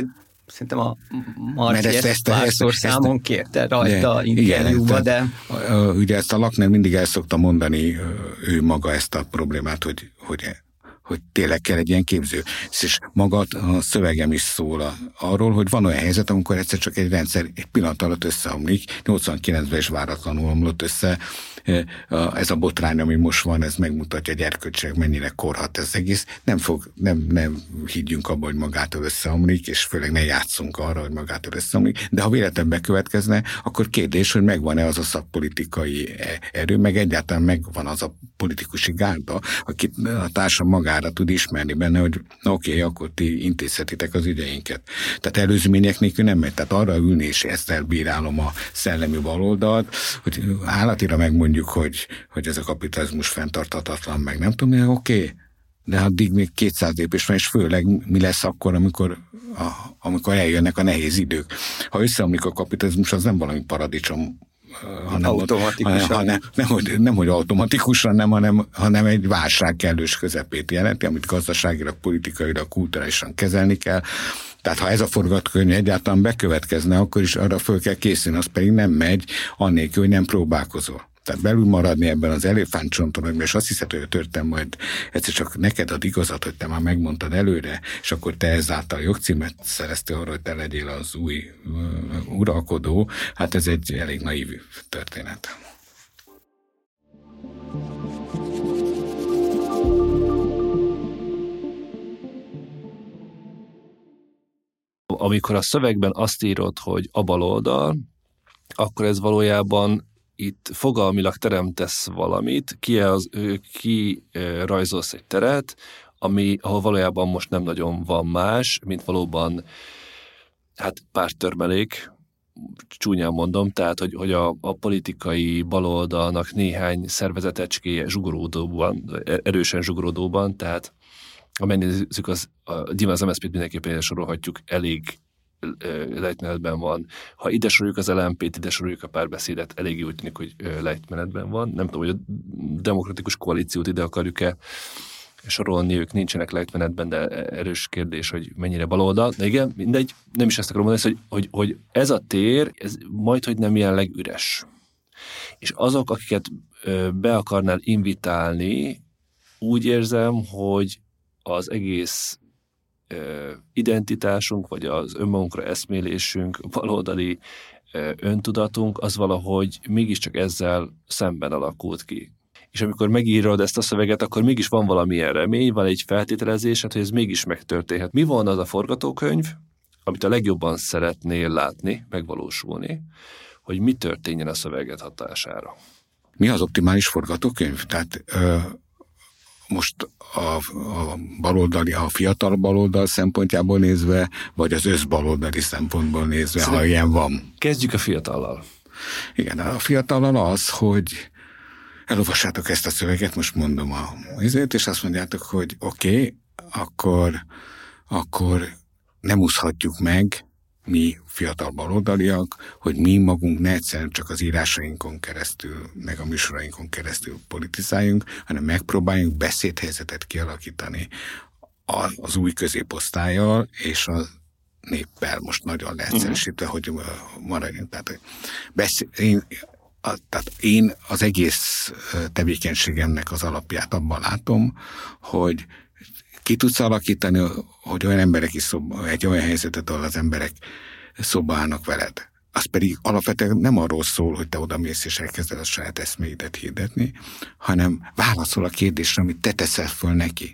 Szerintem a Marci ezt párszor számon kérte rajta interjúba, de... Ugye ezt a Lakner mindig el szokta mondani ő maga ezt a problémát, hogy tényleg kell egy ilyen képző. És maga a szövegem is szól arról, hogy van olyan helyzet, amikor egyszer csak egy rendszer egy pillanat alatt összeomlik. 89-ben is váratlanul omlott össze. Ez a botrány, ami most van, ez megmutatja, hogy erkölcsileg mennyire korhat ez egész. Nem higgyünk abba, hogy magától összeomlik, és főleg ne játszunk arra, hogy magától összeomlik. De ha véletlenül bekövetkezne, akkor kérdés, hogy megvan-e az a szakpolitikai erő, meg egyáltalán megvan az a politikusi gárda, aki a társam magára tud ismerni benne, hogy oké, akkor ti intézhetitek az ügyeinket. Tehát előzmények nélkül nem megy. Tehát arra ülni, és ezt elbírálom a szellemi baloldalt, hogy állatira megmondjuk, hogy ez a kapitalizmus fenntarthatatlan, meg nem tudom, oké, de addig még 200 lépés van, és főleg mi lesz akkor, amikor eljönnek a nehéz idők. Ha összeomlik a kapitalizmus, az nem valami paradicsom, nem hogy automatikusan, hanem egy válság kellős közepét jelenti, amit gazdaságilag, politikailag, kulturálisan kezelni kell. Tehát ha ez a forgatókönyv egyáltalán bekövetkezne, akkor is arra föl kell készülni, az pedig nem megy, annélkül, hogy nem próbálkozol. Tehát belül maradni ebben az elefántcsontoronyban, és azt hiszed, hogy törtem majd egyszer csak neked ad igazat, hogy te már megmondtad előre, és akkor te ezáltal jogcímet szereztél arra, hogy te legyél az új uralkodó, hát ez egy elég naív történet. Amikor a szövegben azt írod, hogy a baloldal, akkor ez valójában itt fogalmilag teremtesz valamit, rajzolsz egy teret, ahol valójában most nem nagyon van más, mint valóban párttörmelék, csúnyán mondom, tehát hogy a politikai baloldalnak néhány szervezetecskéje erősen zsugorodóban, tehát ha megnézzük, nyilván az MSZP-t mindenképpen ide sorolhatjuk, elég lejtmenetben van. Ha ide soroljuk az LMP-t, ide soroljuk a Párbeszédet, eléggé úgy tűnik, hogy lejtmenetben van. Nem tudom, hogy a demokratikus koalíciót ide akarjuk-e sorolni, ők nincsenek lejtmenetben, de erős kérdés, hogy mennyire baloldal. De igen, mindegy, nem is ezt akarom mondani, hogy ez a tér, ez majdhogy nem jelenleg üres. És azok, akiket be akarnál invitálni, úgy érzem, hogy az egész identitásunk, vagy az önmagunkra eszmélésünk, baloldali öntudatunk, az valahogy mégiscsak ezzel szemben alakult ki. És amikor megírod ezt a szöveget, akkor mégis van valamilyen remény, van egy feltételezés, hogy ez mégis megtörténhet. Mi van az a forgatókönyv, amit a legjobban szeretnél látni, megvalósulni, hogy mi történjen a szöveget hatására? Mi az optimális forgatókönyv? Tehát most a baloldali, a fiatal baloldal szempontjából nézve, vagy az összbaloldali szempontból nézve, ha ilyen van. Kezdjük a fiatallal. Igen, a fiatallal az, hogy elolvassátok ezt a szöveget, most mondom azért, és azt mondjátok, hogy oké, akkor nem úszhatjuk meg, mi fiatal baloldaliak, hogy mi magunk ne egyszerűen csak az írásainkon keresztül, meg a műsorainkon keresztül politizáljunk, hanem megpróbáljunk beszédhelyzetet kialakítani az új középosztállyal és a néppel, most nagyon leegyszerűsítve, hogy maradjunk. Tehát én az egész tevékenységemnek az alapját abban látom, hogy ki tudsz alakítani, hogy olyan emberek is egy olyan helyzetet, ahol az emberek szóba állnak veled. Az pedig alapvetően nem arról szól, hogy te odamész és elkezded a saját eszméidet hirdetni, hanem válaszol a kérdésre, amit te teszel föl neki.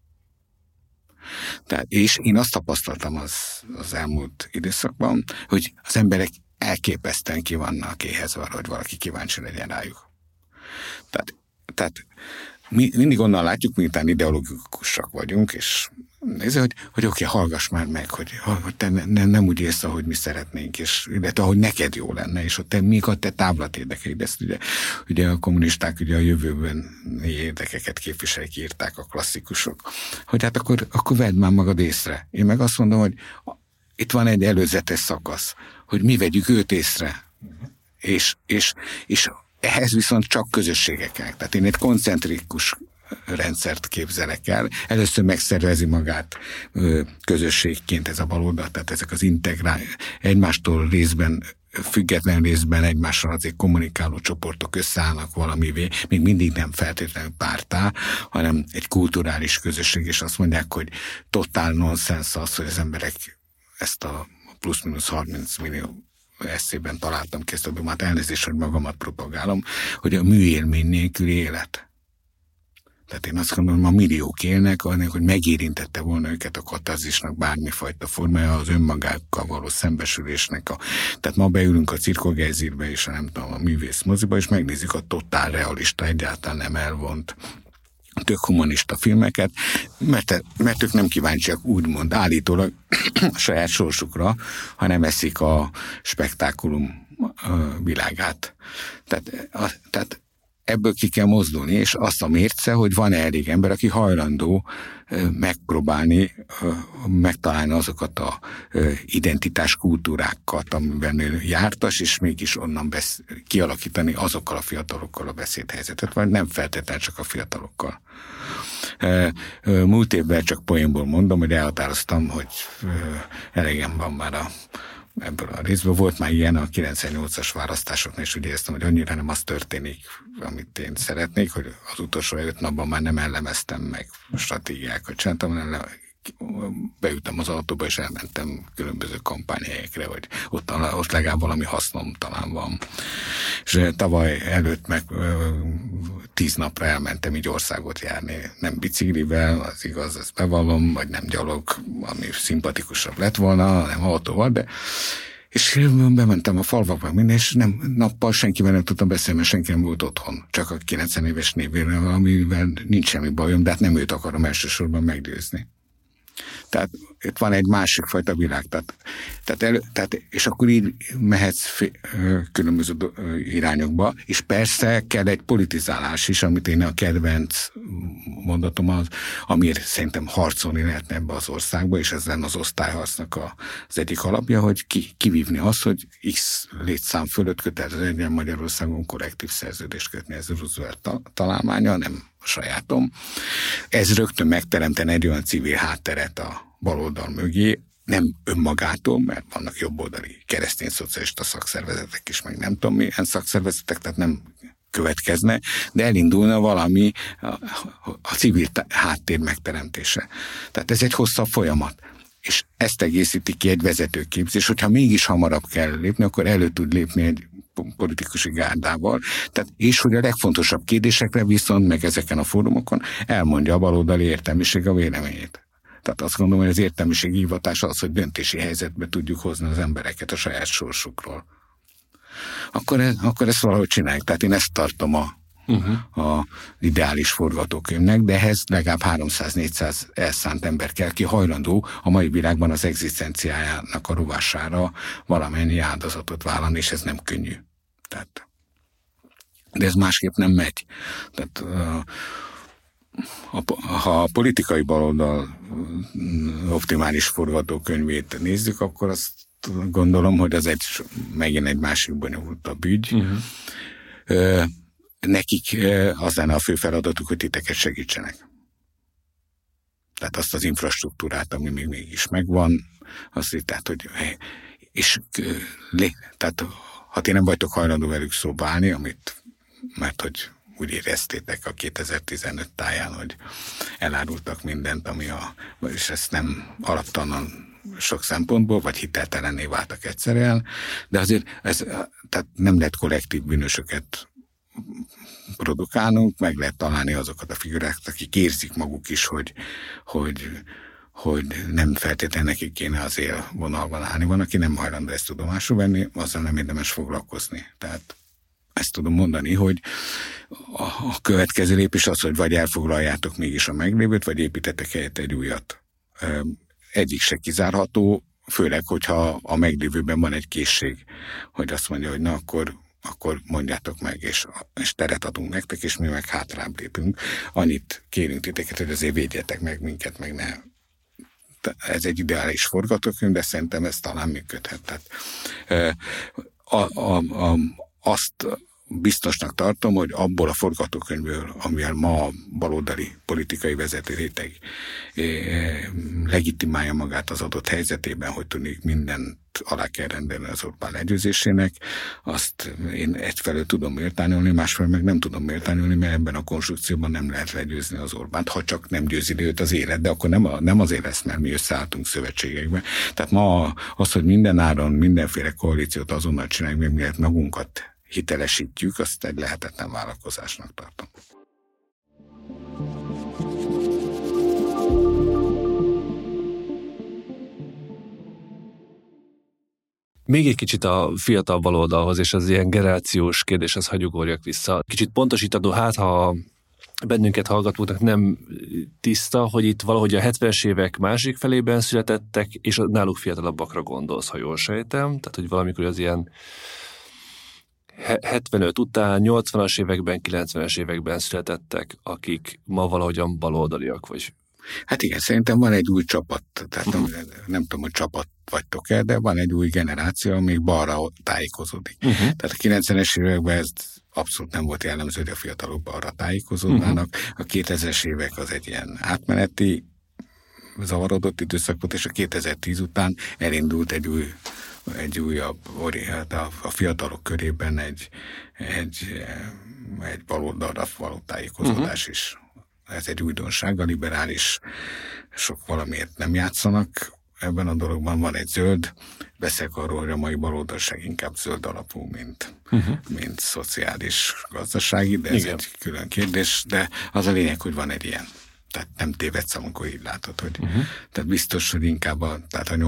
És én azt tapasztaltam az elmúlt időszakban, hogy az emberek elképesztően ki vannak éhezve arra, hogy valaki kíváncsi legyen rájuk. Tehát mi mindig onnan látjuk, miután ideológikusak vagyunk, és nézze, hogy oké, hallgass már meg, hogy te nem úgy élsz, ahogy mi szeretnénk, és illetve ahogy neked jó lenne, és hogy még a te távlat érdekeid, ezt ugye a kommunisták ugye a jövőben érdekeket képviselik, írták a klasszikusok, hogy hát akkor vedd már magad észre. Én meg azt mondom, hogy itt van egy előzetes szakasz, hogy mi vegyük őt észre, és ehhez viszont csak közösségek kell. Tehát én egy koncentrikus rendszert képzelek el. Először megszervezi magát közösségként ez a baloldal, tehát ezek az egymástól részben, független részben egymással azért kommunikáló csoportok összeállnak valamivé, még mindig nem feltétlenül párttá, hanem egy kulturális közösség, és azt mondják, hogy totál nonsens az, hogy az emberek ezt a plusz-minusz 30 millió eszében találtam ki ezt a dumát, elnézést, hogy magamat propagálom, hogy a műélmény nélküli élet. Tehát én azt gondolom, a milliók élnek, hogy megérintette volna őket a katarzisnak bármifajta formája, az önmagákkal való szembesülésnek. Tehát ma beülünk a Cirkogejzírbe és a művész moziba, és megnézzük a totál realista, egyáltalán nem elvont, tök humanista filmeket, mert ők nem kíváncsiak úgymond állítólag a saját sorsukra, hanem eszik a spektákulum világát. Tehát ebből ki kell mozdulni, és azt a mérce, hogy van elég ember, aki hajlandó megpróbálni, megtalálni azokat a identitáskultúrákat, amiben ő jártas, és mégis onnan kialakítani azokkal a fiatalokkal a beszédhelyzetet, vagy nem feltétlenül csak a fiatalokkal. Múlt évben csak poénból mondom, hogy elhatároztam, hogy elegem van már ebből a részből. Volt már ilyen a 98-as választásoknál, és úgy éreztem, hogy annyira nem az történik, amit én szeretnék, hogy az utolsó 5 napban már nem elemeztem meg stratégiákat csináltam, hanem beültem az autóba, és elmentem különböző kampányhelyekre, hogy ott legalább valami hasznom talán van. És tavaly előtt meg 10 napra elmentem így országot járni. Nem biciklivel, az igaz, ezt bevallom, vagy nem gyalog, ami szimpatikusabb lett volna, hanem autóval, de és bementem a falvakba minden, és nappal senkivel nem tudtam beszélni, mert senki nem volt otthon. Csak a 90 éves névére, amivel nincs semmi bajom, de hát nem őt akarom elsősorban meggyőzni. Tehát itt van egy másik fajta világ, tehát és akkor így mehetsz különböző irányokba, és persze kell egy politizálás is, amit én a kedvenc mondatom az, amiért szerintem harcolni lehetne ebbe az országba, és ez lenne az osztályharcnak az egyik alapja, hogy kivívni azt, hogy X létszám fölött kötelező legyen Magyarországon kollektív szerződést kötni, ez Roosevelt találmánya, nem a sajátom. Ez rögtön megteremtene egy olyan civil hátteret a baloldal mögé, nem önmagától, mert vannak jobboldali keresztény szocialista szakszervezetek is, meg nem tudom milyen szakszervezetek, tehát nem következne, de elindulna valami a civil háttér megteremtése. Tehát ez egy hosszabb folyamat. És ezt egészíti ki egy vezetőképzés, hogyha mégis hamarabb kell lépni, akkor elő tud lépni egy politikusi gárdával. Tehát, és hogy a legfontosabb kérdésekre viszont, meg ezeken a fórumokon elmondja a baloldali értelmiség a véleményét. Tehát azt gondolom, hogy az értelmiség hivatása az, hogy döntési helyzetbe tudjuk hozni az embereket a saját sorsukról. Akkor ezt valahogy csináljuk. Tehát én ezt tartom a ideális forgatókönyvnek, de ehhez legalább 300-400 elszánt ember kell, ki hajlandó a mai világban az egzisztenciájának a rovására valamennyi áldozatot vállalni, és ez nem könnyű. Tehát, de ez másképp nem megy. Tehát, ha a politikai baloldal optimális forgatókönyvét nézzük, akkor azt gondolom, hogy az megint egy másik bonyolultabb ügy. Nekik az lenne a fő feladatuk, hogy titeket segítsenek. Tehát azt az infrastruktúrát, ami még mégis megvan, tehát, hogy tehát, ha ti nem vagytok hajlandó velük szóba állni, mert hogy úgy éreztétek a 2015 táján, hogy elárultak mindent, és ezt nem alaptalan sok szempontból, vagy hiteltelenné váltak egyszerűen, de azért tehát nem lehet kollektív bűnösöket produkálnunk, meg lehet találni azokat a figurákat, akik érzik maguk is, hogy nem feltétlenül nekik kéne az élvonalban állni. Van, aki nem hajlandó ezt tudomásul venni, azzal nem érdemes foglalkozni. Tehát ezt tudom mondani, hogy a következő lépés az, hogy vagy elfoglaljátok mégis a meglévőt, vagy építetek helyett egy újat. Egyik se kizárható, főleg, hogyha a meglévőben van egy készség, hogy azt mondja, hogy na akkor mondjátok meg, és teret adunk nektek, és mi meg hátrább lépünk. Annyit kérünk titeket, hogy azért védjetek meg minket, meg ne. Ez egy ideális forgatókönyv, de szerintem ez talán működhet. Tehát, azt biztosnak tartom, hogy abból a forgatókönyvből, amivel ma a baloldali politikai vezető réteg legitimálja magát az adott helyzetében, hogy tudnék mindent alá kell rendelni az Orbán legyőzésének, azt én egyfelől tudom méltányolni, másfelől meg nem tudom méltányolni, mert ebben a konstrukcióban nem lehet legyőzni az Orbánt, ha csak nem győzi le őt az élet, de akkor nem azért lesz, mert mi összeálltunk szövetségekbe. Tehát ma az, hogy minden áron mindenféle koalíciót azonnal csináljuk, meg miért magunkat hitelesítjük, azt egy lehetetlen vállalkozásnak tartom. Még egy kicsit a fiatal baloldalhoz és az ilyen generációs kérdéshez hagyugorjak vissza. Kicsit pontosítandó, ha bennünket hallgatóknak nem tiszta, hogy itt valahogy a 70-es évek másik felében születettek, és a náluk fiatalabbakra gondolsz, ha jól sejtem. Tehát, hogy valamikor az ilyen 75 után, 80-as években, 90-es években születettek, akik ma valahogyan baloldaliak, vagy... Hát igen, szerintem van egy új csapat, tehát nem tudom, hogy csapat vagytok-e, de van egy új generáció, ami balra tájékozódik. Tehát a 90-es években ez abszolút nem volt jellemző, hogy a fiatalok balra tájékozódnának. A 2000-es évek az egy ilyen átmeneti zavarodott időszakot, és a 2010 után elindult egy újabb, a fiatalok körében egy baloldalra való tájékozódás is. Ez egy újdonság, a liberális sok valamiért nem játszanak ebben a dologban. Van egy zöld, beszélek arról, hogy a mai baloldalság inkább zöld alapú, mint szociális gazdasági, de ez egy külön kérdés, de az a lényeg, hogy van egy ilyen. Tehát nem tévedsz, amikor így látod, hogy tehát biztos, hogy inkább a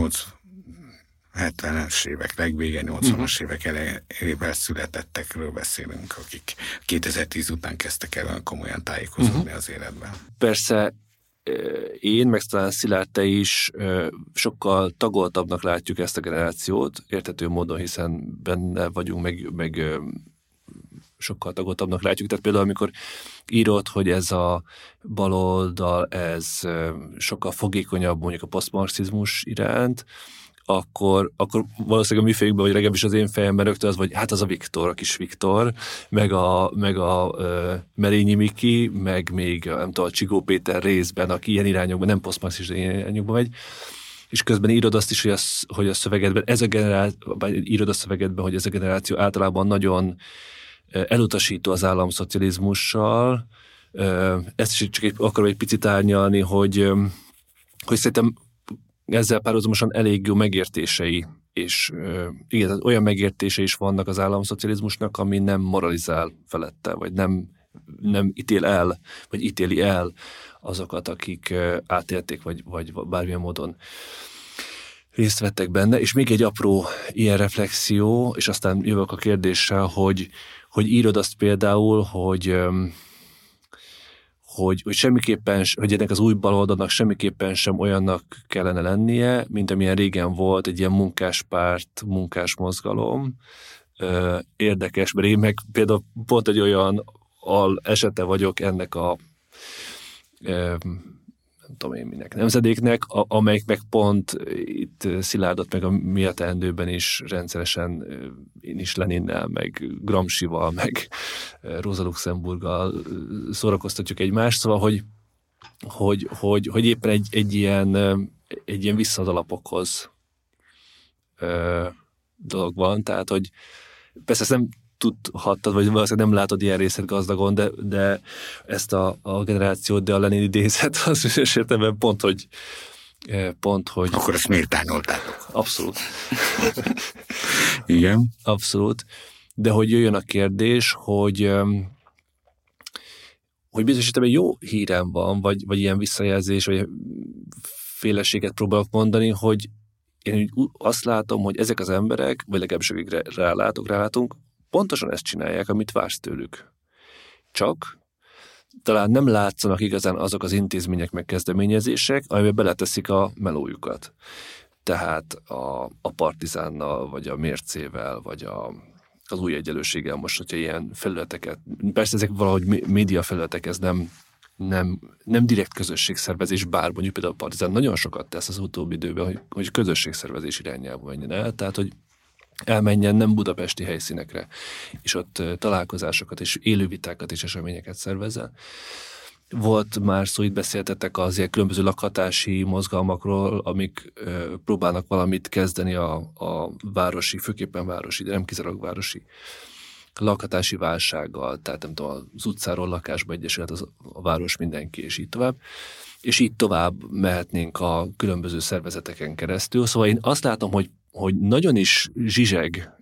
70-es évek legvége, 80-as évek elejével születettekről beszélünk, akik 2010 után kezdtek el olyan komolyan tájékozódni az életben. Persze én, meg talán Szilárd, te is sokkal tagoltabbnak látjuk ezt a generációt, érthető módon, hiszen benne vagyunk, meg sokkal tagoltabbnak látjuk. Tehát például, amikor írod, hogy ez a baloldal, ez sokkal fogékonyabb mondjuk a posztmarxizmus iránt, akkor valószínűleg a mi fejünkben, vagy legalábbis az én fejemben rögtön az, hogy hát az a Viktor, a kis Viktor, meg a Merényi Miki, meg még nem tudom, a Csigó Péter részben, aki ilyen irányokban, nem posztmarxista irányokban megy, és közben írod azt is, hogy a szövegedben hogy ez a generáció általában nagyon elutasító az államszocializmussal. Ezt is csak akarom egy picit árnyalni, hogy szerintem ezzel párhuzamosan elég jó megértései, és igen, olyan megértése is vannak az államszocializmusnak, ami nem moralizál felette, vagy nem ítél el, vagy ítéli el azokat, akik átélték, vagy bármilyen módon részt vettek benne. És még egy apró ilyen reflexió, és aztán jövök a kérdéssel, hogy írod azt például, hogy semmiképpen, hogy ennek az új baloldalnak semmiképpen sem olyannak kellene lennie, mint amilyen régen volt egy ilyen munkáspárt, munkásmozgalom. Érdekes, mert én meg például pont egy olyan esete vagyok ennek a nem tudom én minek, nemzedéknek, amelyik meg pont itt Szilárdot, meg a mi a teendőben is rendszeresen én is Leninnel, meg Gramscival, meg Rosa Luxemburggal szórakoztatjuk egymást, szóval, hogy éppen egy ilyen vissza az alapokhoz dolog van, tehát, hogy persze ezt nem tudhattad, vagy valószínűleg nem látod ilyen részét gazdagon, de ezt a generációt, de a Lenin idézet, az bizonyos értelemben pont, hogy... Akkor ezt méltányoltátok. Abszolút. Igen. Abszolút. De hogy jöjjön a kérdés, hogy bizonyos értelemben jó hírem van, vagy ilyen visszajelzés, vagy féleséget próbálok mondani, hogy én azt látom, hogy ezek az emberek, vagy legalábbis akik rálátunk, pontosan ezt csinálják, amit vársz tőlük. Csak talán nem látszanak igazán azok az intézmények meg kezdeményezések, amiben beleteszik a melójukat. Tehát a Partizánnal, vagy a Mércével, vagy az Új Egyenlőséggel most, hogyha ilyen felületeket, persze ezek valahogy média felületek, ez nem direkt közösségszervezés, bár mondjuk például a Partizán nagyon sokat tesz az utóbbi időben, hogy közösségszervezés irányába menjen el, tehát hogy elmenjen nem budapesti helyszínekre, és ott találkozásokat és élővitákat és eseményeket szervezzen. Volt már szó, itt beszéltetek az ilyen különböző lakhatási mozgalmakról, amik próbálnak valamit kezdeni a városi, főképpen városi, de nem kizárólag városi lakhatási válsággal, tehát nem tudom, az utcáról lakásba egyesület a város mindenki, és így tovább. És így tovább mehetnénk a különböző szervezeteken keresztül. Szóval én azt látom, hogy nagyon is zsizseg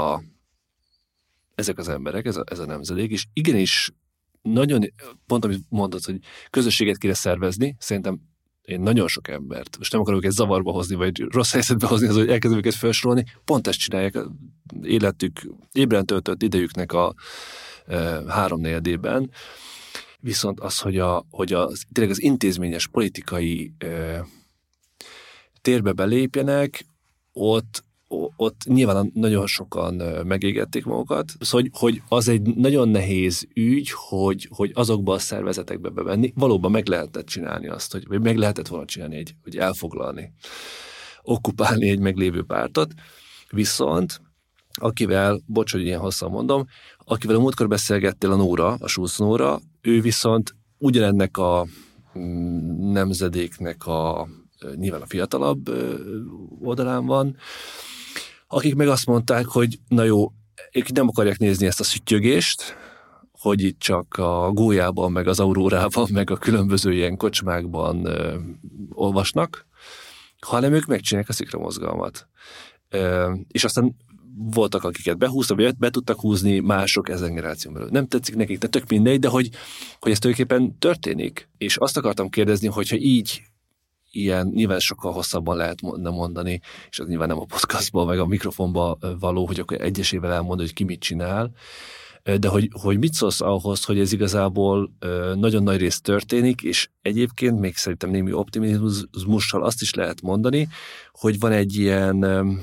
ezek az emberek, ez a nemzedék, és igenis nagyon, pont amit mondod, hogy közösséget kéne szervezni, szerintem én nagyon sok embert, most nem akarok őket zavarba hozni, vagy rossz helyzetbe hozni, az, hogy elkezdem őket felsorolni, pont ezt csinálják életük, ébren töltött idejüknek a 3/4-ében, viszont az, hogy tényleg az intézményes politikai térbe belépjenek, ott nyilván nagyon sokan megégették magukat, szóval, hogy az egy nagyon nehéz ügy, hogy azokba a szervezetekbe bevenni, valóban meg lehetett csinálni azt, vagy meg lehetett volna csinálni, hogy elfoglalni, okkupálni egy meglévő pártot, viszont akivel, bocs, hogy ilyen hosszan mondom, akivel a múltkor beszélgettél, a Nóra, a Schulz Nóra, ő viszont ugyanennek a nemzedéknek nyilván a fiatalabb oldalán van, akik meg azt mondták, hogy na jó, ők nem akarják nézni ezt a szüttyögést, hogy itt csak a Gólyában, meg az Aurórában, meg a különböző ilyen kocsmákban olvasnak, hanem ők megcsinálják a szikramozgalmat. És aztán voltak, akiket behúztak, be tudtak húzni, mások ezen generáción belül. Nem tetszik nekik, de tök mindegy, de hogy ez tulajdonképpen történik. És azt akartam kérdezni, hogyha így ilyen, nyilván sokkal hosszabban lehet mondani, és az nyilván nem a podcastban, meg a mikrofonban való, hogy akkor egyesével elmondani, hogy ki mit csinál, de hogy mit szólsz ahhoz, hogy ez igazából nagyon nagy rész történik, és egyébként még szerintem némi optimizmussal azt is lehet mondani, hogy van egy ilyen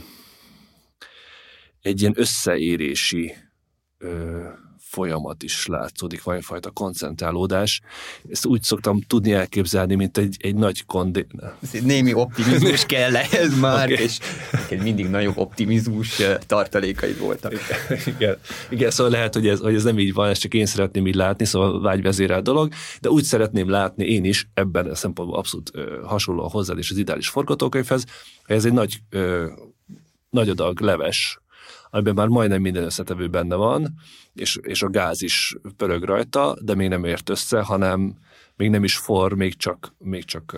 összeérési folyamat is látszódik, valamifajta koncentrálódás. Ezt úgy szoktam tudni elképzelni, mint egy nagy Némi optimizmus kell ehhez már, okay. És mindig nagyobb optimizmus tartalékai voltak. Igen, szóval lehet, hogy ez nem így van, ezt csak én szeretném így látni, szóval vágyvezérelt dolog, de úgy szeretném látni én is, ebben a szempontból abszolút hasonló hozzád és az ideális forgatókönyvhez, hogy ez egy nagy adag leves, amiben már majdnem minden összetevő benne van, és a gáz is pörög rajta, de még nem ért össze, hanem még nem is forr, még csak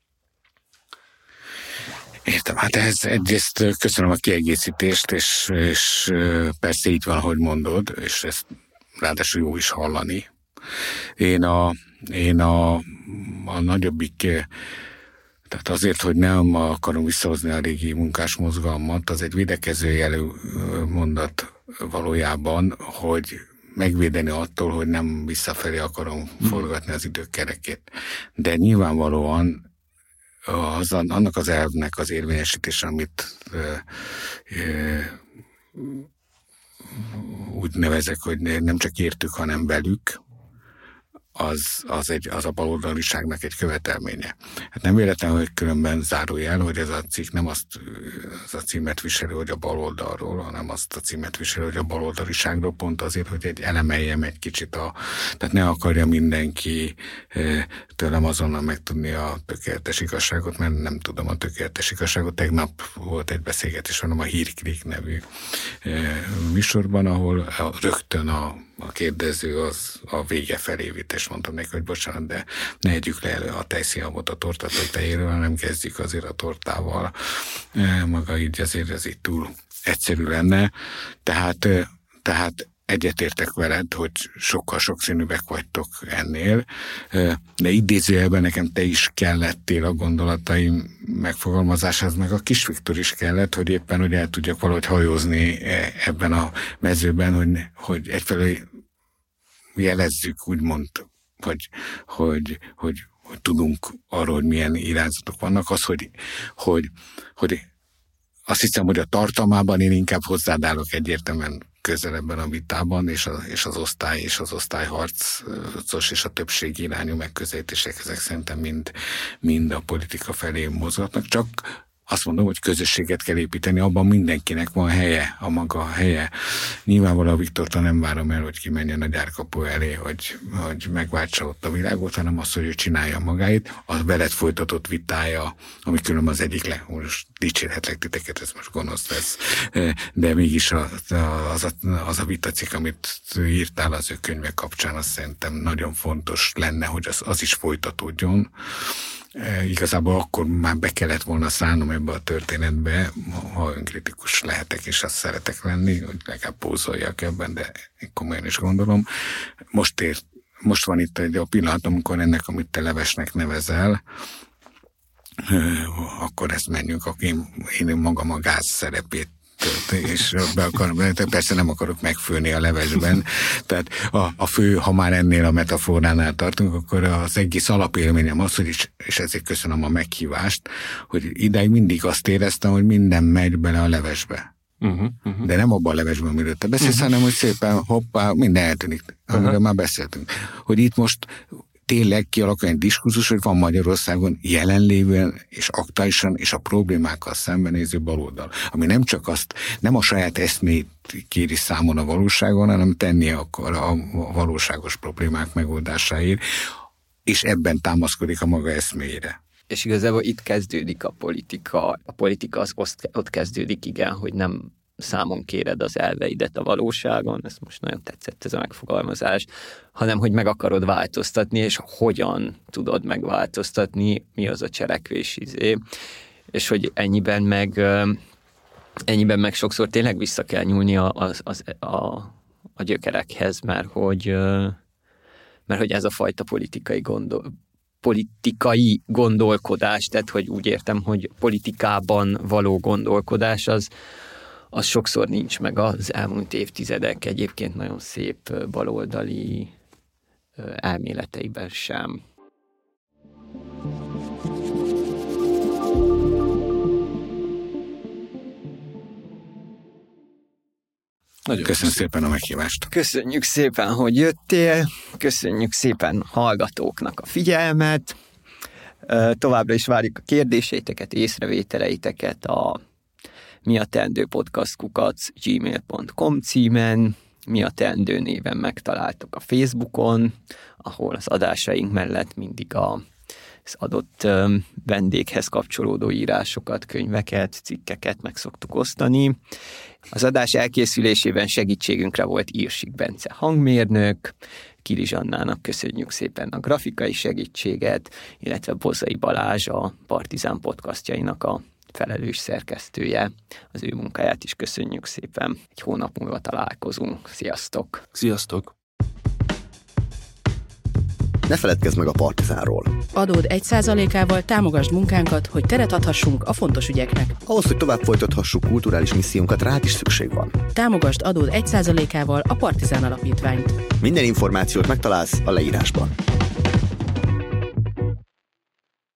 Értem, hát ez egyrészt köszönöm a kiegészítést, és persze így van, ahogy mondod, és ezt ráadásul jó is hallani. Én a nagyobbik, tehát azért, hogy nem akarom visszahozni a régi munkásmozgalmat, az egy védekező jelű mondat valójában, hogy megvédeni attól, hogy nem visszafelé akarom forgatni az idők kerekét. De nyilvánvalóan annak az elvnek az érvényesítése, amit úgy nevezek, hogy nem csak értük, hanem velük, az a baloldaliságnak egy követelménye. Hát nem véletlen, hogy különben zárójel, hogy ez a cikk nem az a címet viseli, hogy a baloldalról, hanem azt a címet viseli, hogy a baloldaliságról, pont azért, hogy elemeljem egy kicsit tehát ne akarja mindenki tőlem azonnal megtudni a tökéletes igazságot, mert nem tudom a tökéletes igazságot. Tegnap volt egy beszélgetés, hanem a Hírklik nevű műsorban, ahol rögtön a kérdező az a vége felé vitt, és mondtam neki, hogy bocsánat, de ne együk le a tejszínhabot a tortató tejéről, hanem kezdjük azért a tortával. Maga így azért ez így túl egyszerű lenne. Tehát egyetértek veled, hogy sokkal sokszínűbbek vagytok ennél, de idézőjelben nekem te is kellettél a gondolataim megfogalmazásához, meg a Kis Viktor is kellett, hogy éppen hogy el tudjak valahogy hajózni ebben a mezőben, hogy egyfelől jelezzük, úgymond, hogy tudunk arról, hogy milyen irányzatok vannak, az, hogy azt hiszem, hogy a tartalmában én inkább hozzád állok egyértelműen közelebben a vitában, és az osztály és az osztályharcos és a többségi irányú megközelítések, ezek szerintem mind a politika felé mozgatnak. Csak azt mondom, hogy közösséget kell építeni, abban mindenkinek van helye, a maga helye. Nyilvánvalóan Viktortól nem várom el, hogy kimenjen a gyárkapu elé, hogy megváltsa ott a világot, hanem azt, hogy ő csinálja magáit. A veled folytatott vitája, ami különben az egyik most dicsérhetlek titeket, ez most gonosz lesz, de mégis az a vitacik, amit írtál az ő könyve kapcsán, azt szerintem nagyon fontos lenne, hogy az is folytatódjon. Igazából akkor már be kellett volna szállnom ebbe a történetbe, ha önkritikus lehetek, és azt szeretek lenni, hogy legalább pózoljak ebben, de én komolyan is gondolom. Most van itt egy pillanat, amikor ennek, amit te levesnek nevezel, akkor ezt menjünk, én magam a gáz szerepét és persze nem akarok megfőni a levesben. Tehát a fő, ha már ennél a metaforánál tartunk, akkor az egész alapélményem az, hogy és ezért köszönöm a meghívást, hogy idáig mindig azt éreztem, hogy minden megy bele a levesbe. De nem abban a levesben, amiről te beszélsz, hanem hogy szépen hoppá, minden eltűnik, amiről már beszéltünk. Hogy itt most tényleg kialakul egy diskurzus, hogy van Magyarországon jelenlévően és aktuálisan és a problémákkal szembenéző baloldal, ami nem a saját eszmét kéri számon a valóságon, hanem tennie akar a valóságos problémák megoldásáért, és ebben támaszkodik a maga eszméjére. És igazából itt kezdődik a politika. A politika az ott kezdődik, igen, hogy nem számon kéred az elveidet a valóságon, ez most nagyon tetszett ez a megfogalmazás, hanem hogy meg akarod változtatni, és hogyan tudod megváltoztatni, mi az a cselekvés és hogy ennyiben meg sokszor tényleg vissza kell nyúlni a gyökerekhez, mert hogy ez a fajta politikai gondolkodás, tehát hogy úgy értem, hogy politikában való gondolkodás az sokszor nincs meg az elmúlt évtizedek egyébként nagyon szép baloldali elméleteiben sem. Köszönöm szépen a meghívást. Köszönjük szépen, hogy jöttél, köszönjük szépen hallgatóknak a figyelmet, továbbra is várjuk a kérdéseiteket, észrevételeiteket a miateendő@gmail.com címen, Mi a teendő néven megtaláltok a Facebookon, ahol az adásaink mellett mindig az adott vendéghez kapcsolódó írásokat, könyveket, cikkeket meg szoktuk osztani. Az adás elkészülésében segítségünkre volt Irsik Bence hangmérnök, Kiri Zsannának köszönjük szépen a grafikai segítséget, illetve Bozai Balázs a Partizán podcastjainak a felelős szerkesztője. Az ő munkáját is köszönjük szépen. Egy hónap múlva találkozunk. Sziasztok! Sziasztok! Ne feledkezz meg a Partizánról. Adód 1%-ával támogasd munkánkat, hogy teret adhassunk a fontos ügyeknek. Ahhoz, hogy tovább folytathassuk kulturális missziónkat, rád is szükség van. Támogasd adód 1%-ával a Partizán Alapítványt. Minden információt megtalálsz a leírásban.